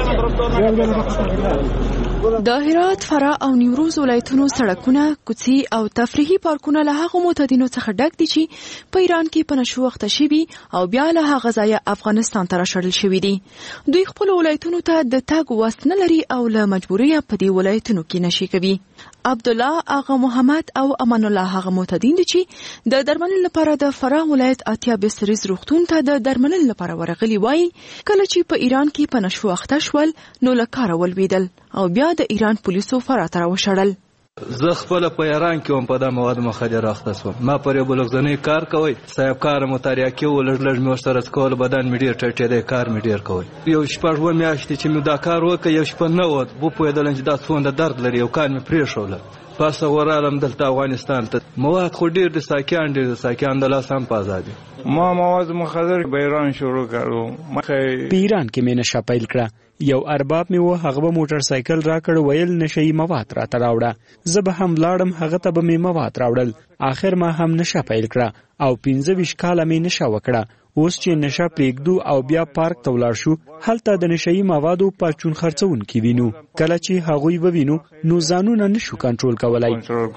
د هرات، فراه او نیمروز ولایتونو سړکونه، کوڅې او تفریحي پارکونه له هغو معتادینو څخه ډک دي چې په ایران کې په نشو اخته شوي او بیا له هغه ځایه افغانستان ته راشړل شوي دي. دوی خپلو ولایتونو ته د تګ وس نه لري او له مجبوریه په دې ولایتونو کې نشي کوي. عبدالله، آغا محمد او امان الله هغه معتادین دي چې د درملنې لپاره د فراه ولایت اتیا بستریز روغتون ته د درملنې لپاره ورغلي وایي کله چې په ایران کې په نشو اخته شول نو له کاره ولوېدل او بیا د ایران پولیسو فراه ته راوشړل. زه خپل په ایران کې هم په دا مواد مخدر اخته شوم. ما پر یو بلغزنی کار کوي، صاحب کار مطالعه کوي، لږ لږ مې ورسره کول، بدن مې ډېر ټیټېدی، کار مې ډېر کوي. یو شپږ میاشتې چې مې دا کار وکړ، یو شپه نه وه وپوهېدلم چې دا څومره درد لري، یو کار مې پرېښوله. پس ورالم دلته افغانستان ته. مواد خو ډېر د ساکیان ډېر د ساکیان د لاس هم په ازادي. ما مواد مخدر په ایران شروع کړو. په ایران کې مې نشه پیل کړه. یو ارباب مې و، هغه به موټر سایکل راکړ، ویل نشئی مواد راته راوړه. زه به هم لاړم، هغه ته به مې مواد راوړل. آخر ما هم نشه پیل کړه او 15 کاله مې نشه وکړه. اوس چې نشه پرېږدو او بیا پارک ته ولاړ شو، هلته د نشئی موادو پاچون خرڅونکي وینو. کله چې هغوی ووینو نو ځانونه نشو کنټرول کولای.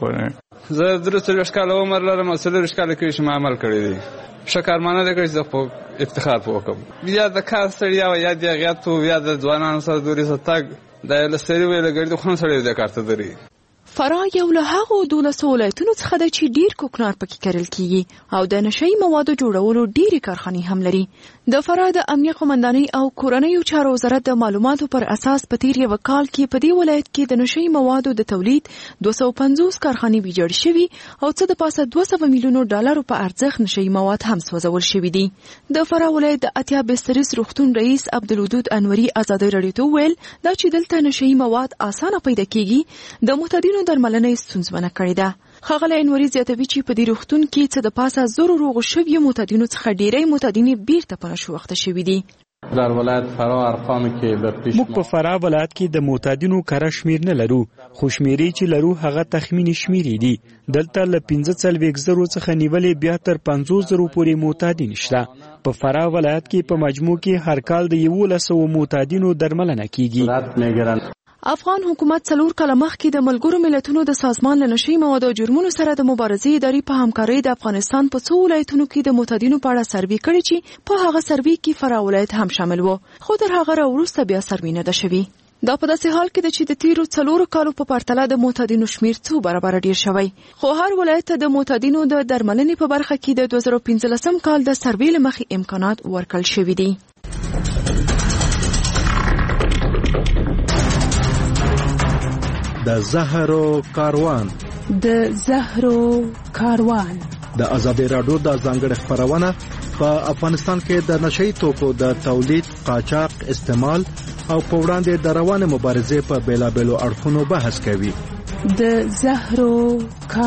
زه 43 کاله عمر لرم او 43 کاله کې شم عمل کړی دی. شکرمانه ده چې په افتخار وکم. بیا د کار سړیا او یا د غیاتو یا د ځوانانو سره دوری ستګ د لسری ویل ګرځي خو سړی د کارته دري. فراه یو له هغو 12 ولایتونو څخه دی چې ډیر کوکنار پکې کرل کیږي او د نشئی موادو جوړولو ډیرې کارخانې هم لري. د فراه د امنیه قومندانۍ او کورنیو چارو وزارت د معلوماتو پر اساس په تیر یو کال کې په دې ولایت کې د نشئی موادو د تولید 250 کارخانې ویجاړ شوي او څه د پاسه 200 میلیونو ډالرو په ارزښت نشئی مواد هم سوځول شوي دي. د فراه ولایت د اتیا بستریز روغتون رئیس عبدالودود انوري ازادي رادیو ته ویل دا چې دلته نشئی مواد اسانه پیدا کیږي د معتادینو درملنه ستونزمنه کړې ده. ښاغلی انوري زیاتوي چې په دې روغتون کې څه د پاسه 100 روغو شویو معتادینو څخه ډیری معتادینې بیرته په نشو اخته شوي دي. در ولایت فراه ارقام کې موږ په فراه ولایت کې د معتادینو کره شمیر نه لرو، خو شمیرې چې لرو هغه تخمیني شمیرې دي. دلته له 15,000 څخه نیولې بیا تر 50,000 پورې معتادین شته. په فراه ولایت کې په مجموع کې هر کال د 1100 معتادینو درملنه کیږي. افغان حکومت 4 کاله مخکې د ملګرو ملتونو د سازمان له نشئی موادو جرمونو سره د مبارزې ادارې په همکارۍ د افغانستان په څو ولایتونو کې د معتادینو په اړه سروې کړې چې په هغه سروې کې فراه ولایت هم شامل و، خو تر هغه وروسته بیا سروې نه ده شوې. دا په داسې حال کې ده چې د تیرو 4 کالو په پرتله د معتادینو شمیر څو برابر ډیر شوی، خو هر ولایت ته د معتادینو د درملنې په برخه کې د 2015 کال د سروې له مخې امکانات ورکړل شوي دي. د زهرو کاروان د زهرو کاروان د آزادي رادیو د ځانګړي خبرونه په افغانستان کې د نشئی توکو د تولید، قاچاق، استعمال او په وړاندې د روانې مبارزې په بیلابیلو اړخونو بحث کوي. د زهرو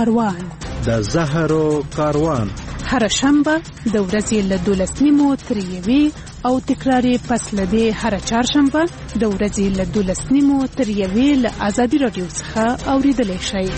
کاروان هر شنبه د ورځې له 12 تر 1 او تکراری پس لدې هر چهارشنبه د ورځې له 12 تر 1 له آزادي رادیو څخه اوریدلای شئ.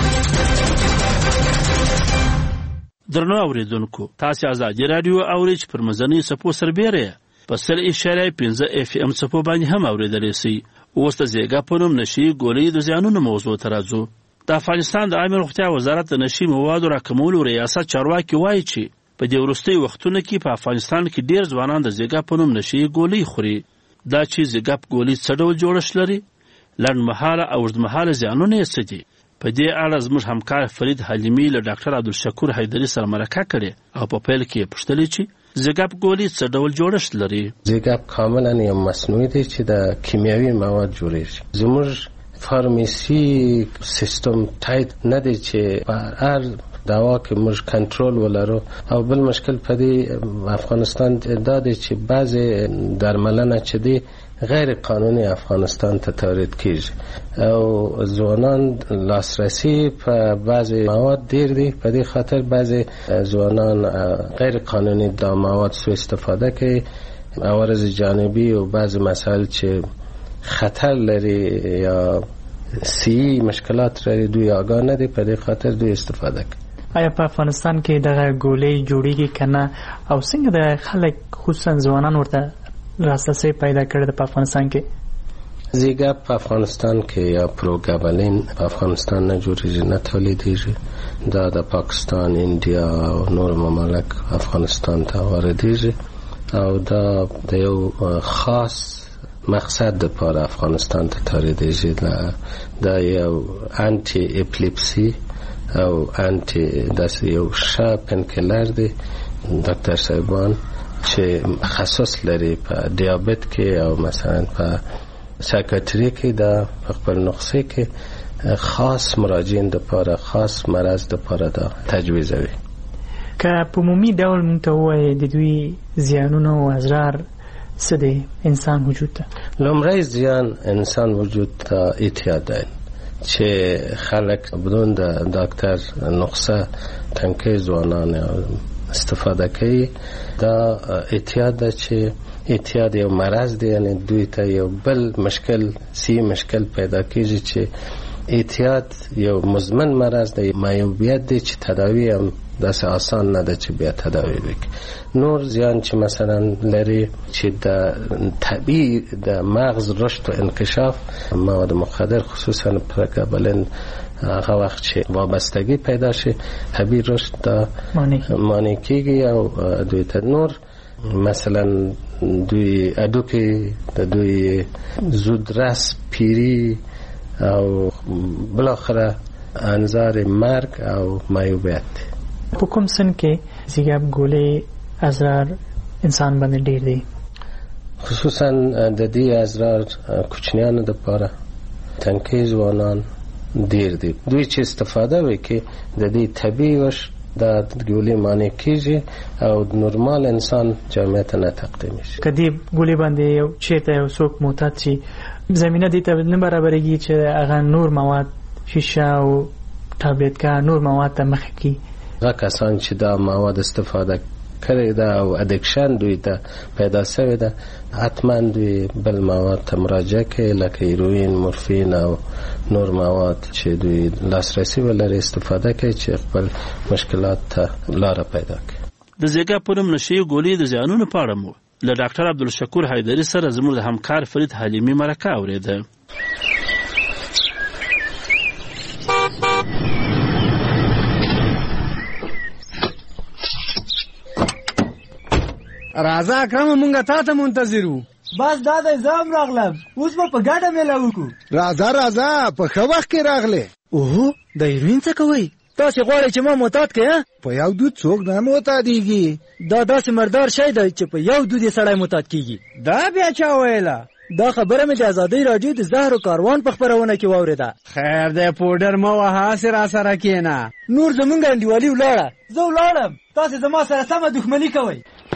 درنو اوریدونکو، تاسو آزادي رادیو اورئ چې پر مزنی سپو سربېره په 100.5 FM سپو باندې هم اوریدلای شئ. اوس د زیګا په نوم نشي ګولۍ د زیانونو موضوع ترازو. د افغانستان د عامه روغتیا وزارت د نشي موادو راکمولو ریاست چارواکي وایي چې په دې وروستیو وختونو کې په افغانستان کې ډیر ځوانان د زیګا په نوم نشي ګولۍ خوري. دا چې زیګا ګولۍ څه ډول جوړښت لري، لنډمهاله او اوږدمهاله زیانونه یې څه دي؟ په دې اړه زموږ همکار فرید حلیمي له ډاکټر عبدالشکور حیدري سره مرکه کړې او په پیل کې یې پوښتلې چې زیګاپ ګولۍ څه ډول جوړښت لري. زیګاپ کاملا یو مصنوعي دی چې د کیمیاوي مواد جوړیږي. زموږ فارمیسي سیستم ټایټ نه دی چې په هر دوا کې موږ کنټرول ولرو. او بل مشکل په دې افغانستان دا دی چې بعضې درملنه چې دی غیر قانوني افغانستان ته تورید کیږي او ځوانان لاسرسی په بعضې مواد ډیر دی. په دې خاطر بعضې ځوانان غیر قانوني دا مواد سوء استفاده کوي. عوارض جانبي او بعضې مسائل چې خطر لري یا صحي مشکلات لري دوی آگاه نه دي، په دې خاطر دوی استفاده کوي. آیا په افغانستان کې دغه ګولۍ جوړیږي کنه او څنګه د خلک خصوصا ځوانان ورته لاسرسی پیدا کړی د په افغانستان کې؟ زیګاپ په افغانستان کې یا پروګابلین په افغانستان نه جوړیږي، نه تولیدیږي. دا د پاکستان، انډیا او نور ممالک افغانستان ته واردیږي او دا د یو خاص مقصد لپاره افغانستان ته تولیدیږي. دا یو انټي اپلیپسي او انټي داسې یو ښه پنکلر دی ډاکټر صاحبان چې تخصص لري په دیابت کې او مثلا په سایکیاتري کې. دا په خپل نسخه کې خاص مراجعین لپاره، خاص مرض لپاره دا تجویزوي. که په عمومي ډول مونږ ته ووایي د دوی زیانونه او اضرار څه دی انسان وجود ته؟ لومړی زیان انسان وجود ته اعتیاد دی چې خلک بدون د ډاکټر نسخه تنکي ځوانان استفاده کوي. دا اعتیاد ده چې اعتیاد یو مرض دی، یعنی دوی ته یو بل مشکل سی مشکل پیدا کیږي چې اعتیاد یو مزمن مرض دی، معیوبیت دی چې تداوی هم داسې آسان نه ده چې بیا تداوی وکړي. نور زیان چې مثلا لري چې د طبیعي د مغز رشد و انکشاف مواد مخدر خصوصا پروګابلین هغه وخت چې وابستگی پیدا شي طبیعي رشد دا مانع کیږي او دوی ته نور مثلا دوی اډوکي د دوی زودرس پیری او بلاخره انظار مرگ او معیوبیت. په کوم سن کې زیګاپ ګولۍ اضرار انسان باندې ډیر دي؟ خصوصا د دې اضرار کوچنیانو لپاره تنکي ځوانان ډیر دي. دوی چې استفاده وکړي د دې طبیعي وش د ګولۍ معنی کیږي او نورمال انسان جامعه ته نه تقدیم شي. کدی ګولۍ باندې یو چیرته یو څوک معتاد شي زمينه دي ته نه برابرېږي چې هغه نور مواد شیشه او ټابلیټ کا نور مواد ته مخ کی. هغه کسان چې دا مواد استفاده کړی دا او اډیکشن دوی ته پیدا شوی ده حتما دوی بل مواد ته مراجعه کوي لکه هیروین، مورفین او نور مواد چې دوی لاسرسی ولري استفاده کوي چې خپل مشکلات ته لاره پیدا کوي. د زیګا په نوم نشي ګولۍ د زیانونو په اړه مو له ډاکټر عبدالشکور حیدري سره زموږ د همکار فرید حلیمي مرکه اورېده. راځه اکرم مونږه تا ته منتظر وو. بس دا د زام راغلم، اوس به په ګډه میله وکړو. راځه په ښه وخت کې راغلې. اوه د هیروین څه کوئ؟ تاسې غواړئ چې ما معتاد کړئ؟ په یو دود څوک نه معتادېږي. دا داسې مردار شی دی چې په یو دود یې سړی معتاد کېږي. دا بیا چا ویله؟ دا خبره مې د ازادۍ راډیو د زهرو کاروان په خپرونه کې واورېده. خیر دی پوډر مه وهه، هسې راسره کښېنه. نور زمونږ انډیوالي ولاړه. زه ولاړم، تاسې زما سره سمه دښمني کوئ.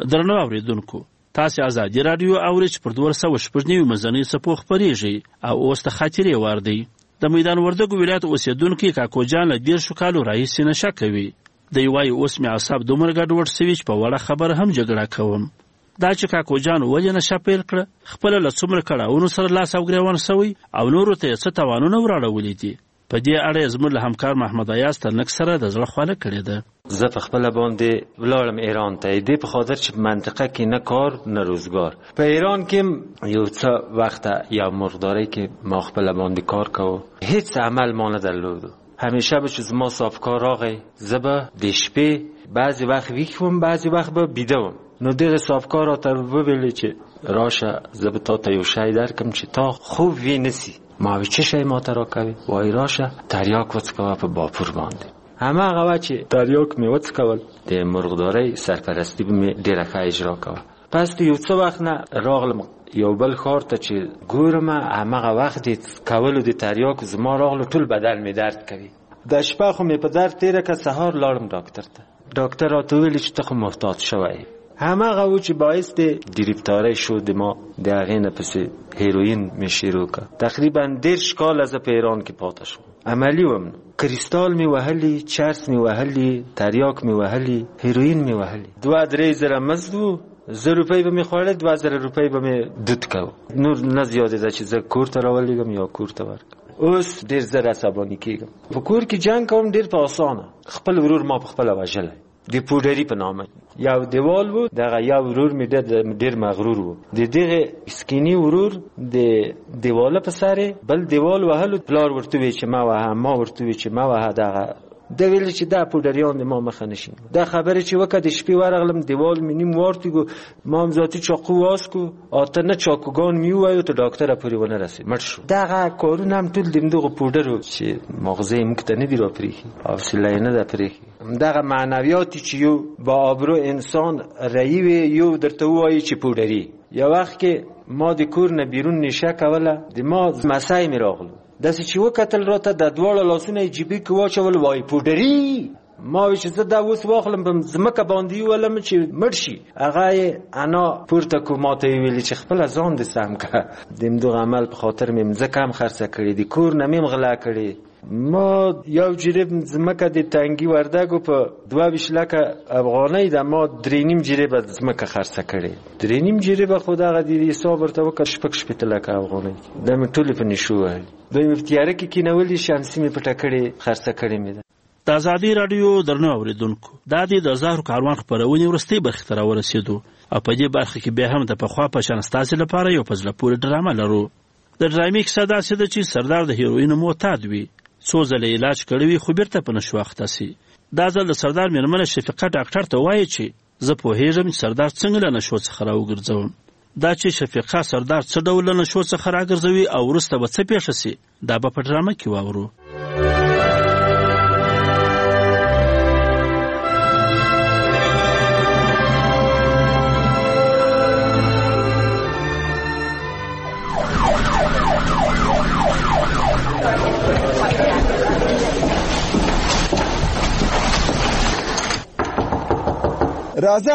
درنو اوریدونکو تاسو ازادي رادیو اورئ چې پر 299 مزنی سپو خبريږي او اوس ته خاطرې وار دی. د میدان وردګو ولایت اوسیدونکو کاکو جان له 10 کالو راهیسې نشه کوي. دی وایي اوس مې اعصاب دومره ګډوډ سوي چې په وړه خبره هم جګړه کوم. دا چې کاکو جان ولې نشه پیل کړه خپله له څومره کړاوونو سره لاس او ګریوان سوی او نورو ته یې څه تاوانونه وراړولي دي. په دې اړه یې زموږ له همکار محمد ایاز ترنک سره د زړه خواله کړې ده. زه په خپله باندې ولاړم ایران ته دې په خاطر چې په منطقه کې نه کار نه روزګار. په ایران کې یو څه وخته یا مرغدارۍ کې ما خپله باندې کار کوه هیڅ عمل ما نه درلودو. همیشه به چې زما صافکار راغی زه به د شپې بعضې وخت ویښ وم بعضې وخت به بیده وم. نو دغه صافکار راته وویلې چې راشه زه به تا ته یو شی درکړم چې تا خوب وی نسی. ما وی چه شی ما ته راکوي؟ وایي راشه تریاک وڅکوه په باپور باندې. هماغه وه چې تریاک مې وڅکول د مرغدارۍ سرپرستی به مې ډېره ښه اجرا کوه. پس د یو څه وخت نه راغلم یو بل ښار ته چې ګورم هماغه وخت د کولو د تریاکو زما راغلو ټول بدن مې درد کوي. د شپه خو مې په درد تېره که سهار لاړم ډاکټر ته. ډاکټر راته وویلې چې ته خو محتاط شوی. هماغه و چې باعث د گرفتاری شد ما د هغې نه پسې هیروین مې شروع کړ. تقریبا 10 کاله زه په ایران کې پاته شوم. عملي وم کریستال مې وهلي چرس مې وهلي تریاک مې وهلي هیروین مې وهلي. 2-3 زره مزد و 1000 روپۍ به مې خوړل 2000 روپۍ به مې دود کوه. نور نه زیاتېده چې زه کور ته راولېږم یا کور ته ورکړم. اوس ډېر زر عصباني کېږم. په کور کې جنګ کوم ډېر په اسانه. خپل ورور ما په خپله وژلی د پودري په نامه. یو دیوال و دغه یو ورور مې ډېر مغرور و. د دغه سکینی ورور د دیواله په سر بل دیوال وهلو پلار ورته وی چې ما وه ما ورته وی چې ما وه دغه د ویل چې دا پودریان د ما مخه نشي. دا خبره چې وکړه د شپې ورغلم دیوال مې نیم وارتیګو ما هم ذاتي چاقو واسکو اته نه چاقوګان مې وایو ته ډاکټر پورې ونه رسید مړ شو. دغه کارونه هم ټول دغه پودرو چې مغزه موږ ته نه دی راپریخي حوصله نه ده پریخي. دغه معنویاتی چې یو با آبرو انسان رایوي یو درته وایي چې پودری. یو وخت کې ما د کور نه بیرون نشه کوله د ما مسای مې راغلو داسې چې وکتل راته د دواړو لاسونه یې جیبې کې واچول وایي پودري. ما وی چې زه دا اوس واخلم په ځمکه باندې وولم چې مړ شي. هغه یې انا پورته کو ما ته یې ویلې چې خپله ځان دې سم کړه. د همدغه عمل په خاطر مې مځکه هم خرڅه کړې د کور نه مې هم غلا کړې. ما یو جریب ځمکه د تنګي وردګو په 22 لکه افغانۍ ده ما 3.5 جریبه ځمکه خرڅه کړې. 3.5 جریبه خو دغه د حساب ورته وکړ 6 لکه افغانۍ دا مې ټولې په نشو وهلې. دوی مې په تیاره کې کینولي شمسي مې پټه کړې خرڅه کړې مې ده. د ازادي رادیو درنو اوریدونکو دا د زهرو کاروان خپرونې وروستۍ برخې ته راورسېدو او په دې برخه کې بیا هم د پخوا په شان ستاسو لپاره یو په زړه پورې ډرامه لرو. د ډرامې کیسه داسې ده چې سردار د هیروینو معتاد وي څو ځله علاج کړی وي خو بیرته په نشو اخته سي. دا ځل د سردار میرمنه شفیقه ډاکټر ته وایي چې زه پوهېږم چې سردار څنګه له نشو څخه راوګرځوم. دا چې شفیقه سردار څه ډول له نشو څخه راګرځوي او وروسته به څه پیښه سي دا به په ډرامه کې واورو. راځه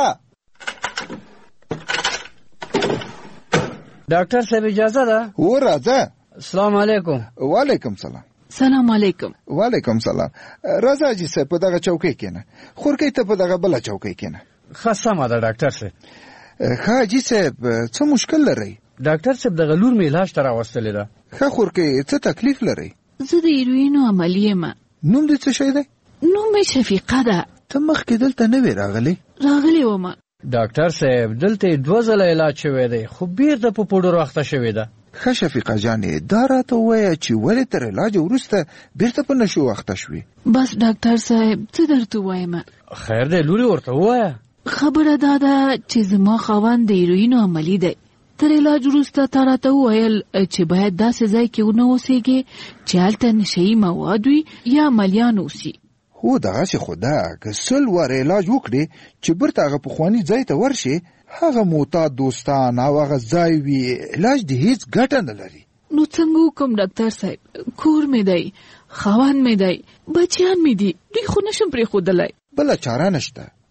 ډاکټر صاحب اجازه ده؟ و راځه. السلام علیکم. وعلیکم سلام. سلام علیکم. وعلیکم سلام. راځه جی صاحب په دغه چوکۍ کېنه. خورکۍ ته په دغه بله چوکۍ کېنه. ښه سمه ده ډاکټر صاحب. ښه جی صاحب څه مشکل لرئ؟ ډاکټر صاحب دغه لور مې علاج ته راوستلې ده. ښه خورکۍ څه تکلیف لرئ؟ زه د هیروینو عملي یم. نوم دې څه شی دی؟ نوم مې شفیقه ده. ته مخکې دلته نه وې راغلی؟ راغلی وم. ډاکټر صاحب دلته 2 ځله علاج شوی دی خو بیرته په پوډرو اخته شوې ده. ښه شفیقه جانې دا راته ووایه چې ولې تر علاج وروسته بیرته په نشو اخته شوې؟ بس ډاکټر صاحب څه درته ووایم؟ خیر دی لورې ورته ووایه. خبره دا ده چې زما خاوند د هیروینو عملي دی. تر علاج وروسته تا راته وویل چې باید داسې ځای کې ونه اوسېږې چې هلته نشهیي مواد وي یا عملیان اوسي. هو دغسې خو ده که 100 واره علاج وکړې چې بیرته هغه پخواني ځای ته ورشې هغه معتاد دوستان او هغه ځای وي علاج د هیڅ ګټه نه لري. نو څنګه وکړم ډاکټر صاحب؟ کور مې دی خاوند مې دی بچیان مې دي دوی خو نشم پرېښودلی. بله چاره نشته.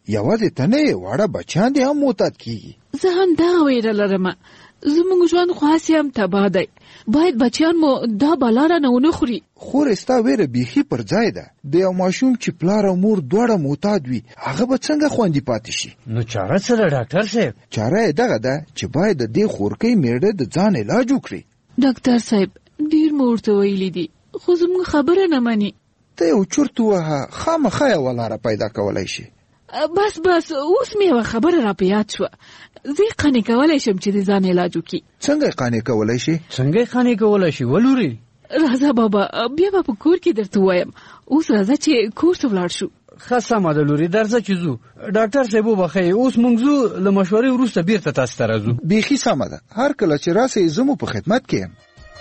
یوازې تنه واړه بچیان دې هم معتاد کیږي. زه هم دا ویره لرم زموږ ژوند خاص هم تباه دی، باید بچیان مو دا بلاره نه ونه خوري. خور ستا ویره بیخي پر ځای ده. د یو ماشوم چې پلار او مور دواړه معتاد وي هغه به څنګه خوندي پاتې شي؟ نو چاره څه ده ډاکټر صاحب؟ چاره دغه ده چې باید د دې خورکۍ میړه د ځان علاج وکړي. ډاکټر صاحب ډیر مو ورته ویلي دي خو زموږ خبره نه مني. ته یو چرت ووهه، خامخا یوه لاره پیدا کولی شي. بس اوس مې یوه خبره را په یاد شوه. زه قانع کولی شم چې د ځان علاج وکړي. څنګه یې قانع کولی شي؟ څنګه یې قانع کولی شي ولوري؟ راځه بابا بیا به په کور کې درته ووایم. اوس راځه چې کور ته ولاړ شو. ښه سمه ده لوري، درځه چې ځو. ډاکټر صاحب وبخئ، اوس موږ ځو، له مشورې وروسته بیرته تاسو ته راځو. بیخي سمه ده، هر کله چې راسئ زه مو په خدمت کې یم.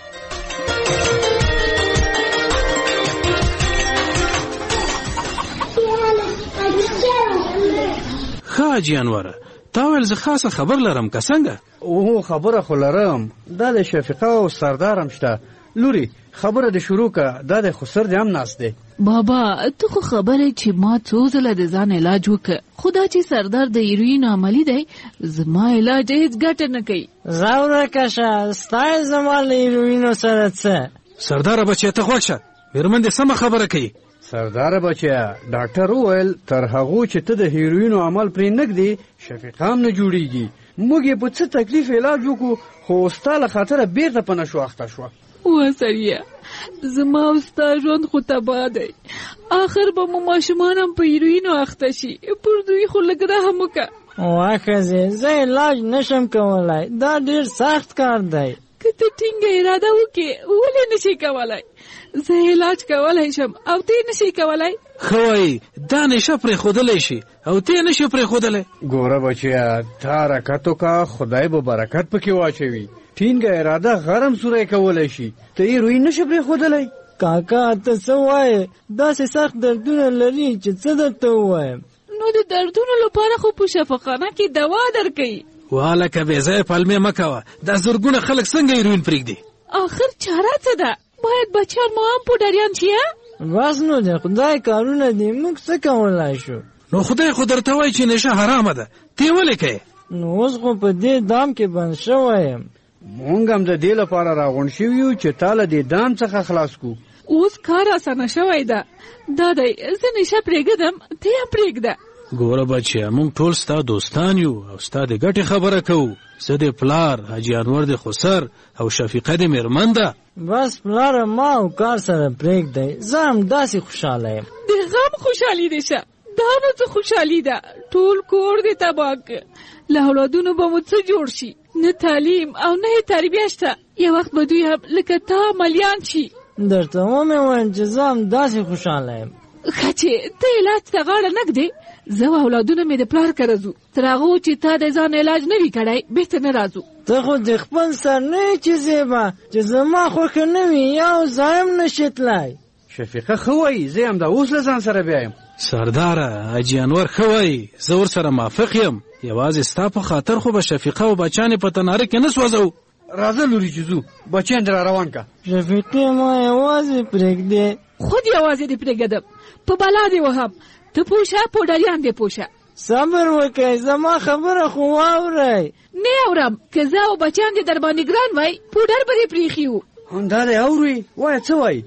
ښه جانوره، تا ویل زه خاصه خبر لرم که څنګه؟ اوه خبره خو لرم، دا د شفیقه او سردار هم شته. لوري خبره د شروع که، دا د خسر دی هم ناست دی. بابا ته خو خبره چې ما څو ځله د ځان علاج وکړه، خو دا چې سردار د هیروین عملی دی زما علاج هیڅ ګټه نه کوي. زاوره کشه ستا زما له هیروینو سره څه؟ سرداره بچیه ته غوږ شه، میرمن دې سمه خبره کوي. سردار بچیا ډاکټر وویل تر هغو چې ته د هیروینو عمل پرې نږدې شفیقه هم نه جوړیږي. موږ یې په څه تکلیف علاج وکړو خو ستا له خاطره بیرته په نشو اخته شوه. وا سړیه زما او ستا ژوند خو تباه دی، آخر به مو ماشومان هم په هیروینو اخته شي. پر دوی خو لږ رحم وکړه. وا ښځې زه علاج نشم کولی، دا ډېر سخت کار دی. که ته ټینګه اراده وکړې ولې نشي کولی؟ زه علاج کولی شم او ته نشي کولی. ښه وایي دا نشه پرېښودلی شي او ته نشي پرېښودلی. ګوره بچیا ته حرکت وکړه، خدای به برکت پکې واچوي. ټینګه اراده غرم سوری کولی شي، ته یې روی نشي پرېښودلی. کاکا ته څه وایې؟ داسې سخت دردونه لري چې څه درته ووایم. نو د دردونو لپاره خو په شفاخانه کې دوا درکوي. والکه بې ځایه پلمې مه کوه، دا زرګونه خلک څنګه هیروین پرېږدي؟ آخر چاره څه ده؟ باید بچیان مو هم پوډریان شي. بس نو د خدای کارونه دي، موږ څه کولی شو؟ نو خدای خو درته وایي چې نشه حرامه ده، ته یې ولې کوې؟ نو اوس خو په دې دام کې بند شوی یم. مونږ هم د دې لپاره راغونډ شوي یو چې تا له دې دام څخه خلاص کړو. اوس کار اسانه شوی ده. دا دی زه نشه پرېږدم، ته هم پرېږده. ګوره بچیه موږ ټول ستا دوستان یو او ستا د ګټې خبره کوو. زه د پلار حاجي انور د خسر او شفیقه د میرمن ده. بس پلاره ما او کار سره پرېږدی، زه هم داسې خوشحاله یم. د غم خوشحالي دې شه، دا نو څه خوشحالي ده. ټول کور دې تباه که، له اولادونو به مو څه جوړ شي؟ نه تعلیم او نه تربیه شته. یو وخت به دوی هم لکه تا عملیان شي. درته ومې ویل چې زه هم داسې خوشحاله یم. ښه چې ته علاج ته غاړه نه ږدې، زه او اولادونه مې د پلار کره ځو. تر هغو چې تا د ځان علاج نه وي کړی بېرته نه راځو. ته خو د خپل سر نه یې چې زیبه چې زما خوښه نه وي یو ځای هم نشي تللی. شفیقه ښه وایي، زه هم دا اوس له ځان سره بیایم. سرداره حاجي انور ښه وایي، زه ورسره موافق یم. یوازې ستا په خاطر خو به شفیقه او بچیان یې په تناره کې نه سوځو. راځه لوري چې ځو، بچیان دې را روان که. شفیقې ما یوازې پرېږدې. خود یوازې دې پرېږدم، په بلا دې وهم. ته پوشه پوډریان دې پوشه. صبر وکړئ، زما خبره خو واورئ. نه اورم، که زه او بچیان دې در باندې ګران وای پوډر به دې پرېښي وو. همدا دی اورئ، وایه څه وایي؟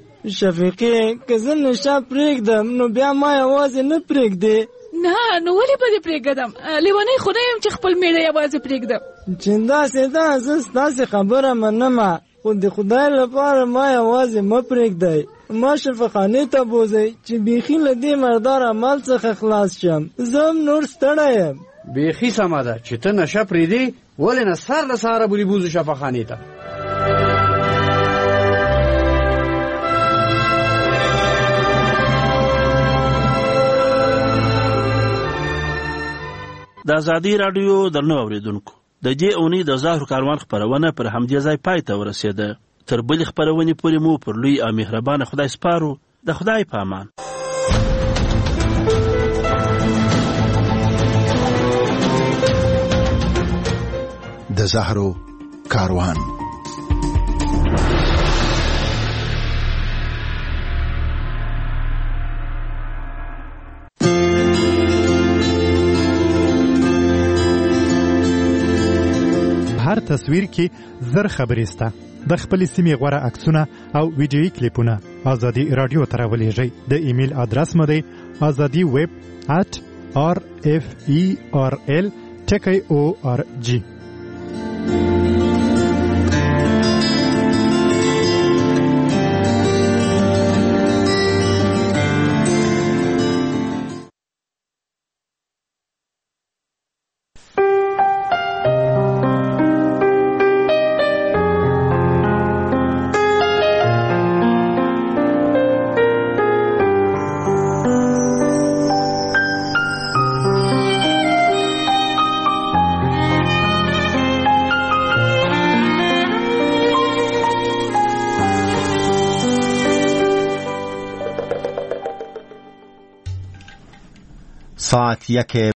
شفیقې که زه نشه پرېږدم نو بیا ما یوازې نه پرېږدې. نه نو ولې به دې پرېږدم؟ لیونی خو نه یم چې خپل میړه یوازې پرېږدم. چې داسې ده زه ستاسې خبره منمه، خو د خدای لپاره ما یوازې مه پرېږدئ. ما شفاخانې ته بوځئ چې بیخي له دې مردار عمل څخه خلاص شم. زه هم نور ستړی یم. بیخي سمه ده چې ته نشه پرېږدې، ولې نه سر له سهاره بولې بوځو شفاخانې ته. د ازادي راډیو درنو اوریدونکو، د دې اونۍ د زهرو کاروان خپرونه پر همدې ځای پای ته ورسېده. تر بلې خپرونې پورې مو پر لوی او مهربانه خدای سپارو. د خدای په امان. د زهرو کاروان. هر تصویر کې زر خبرې سته. د خپل سیمې غوره عکسونه او ویډیویي کلیپونه ازادي رادیو ته راولېږئ. د ایمیل ادرس مو دی azadi@rferl.org. ساعت 1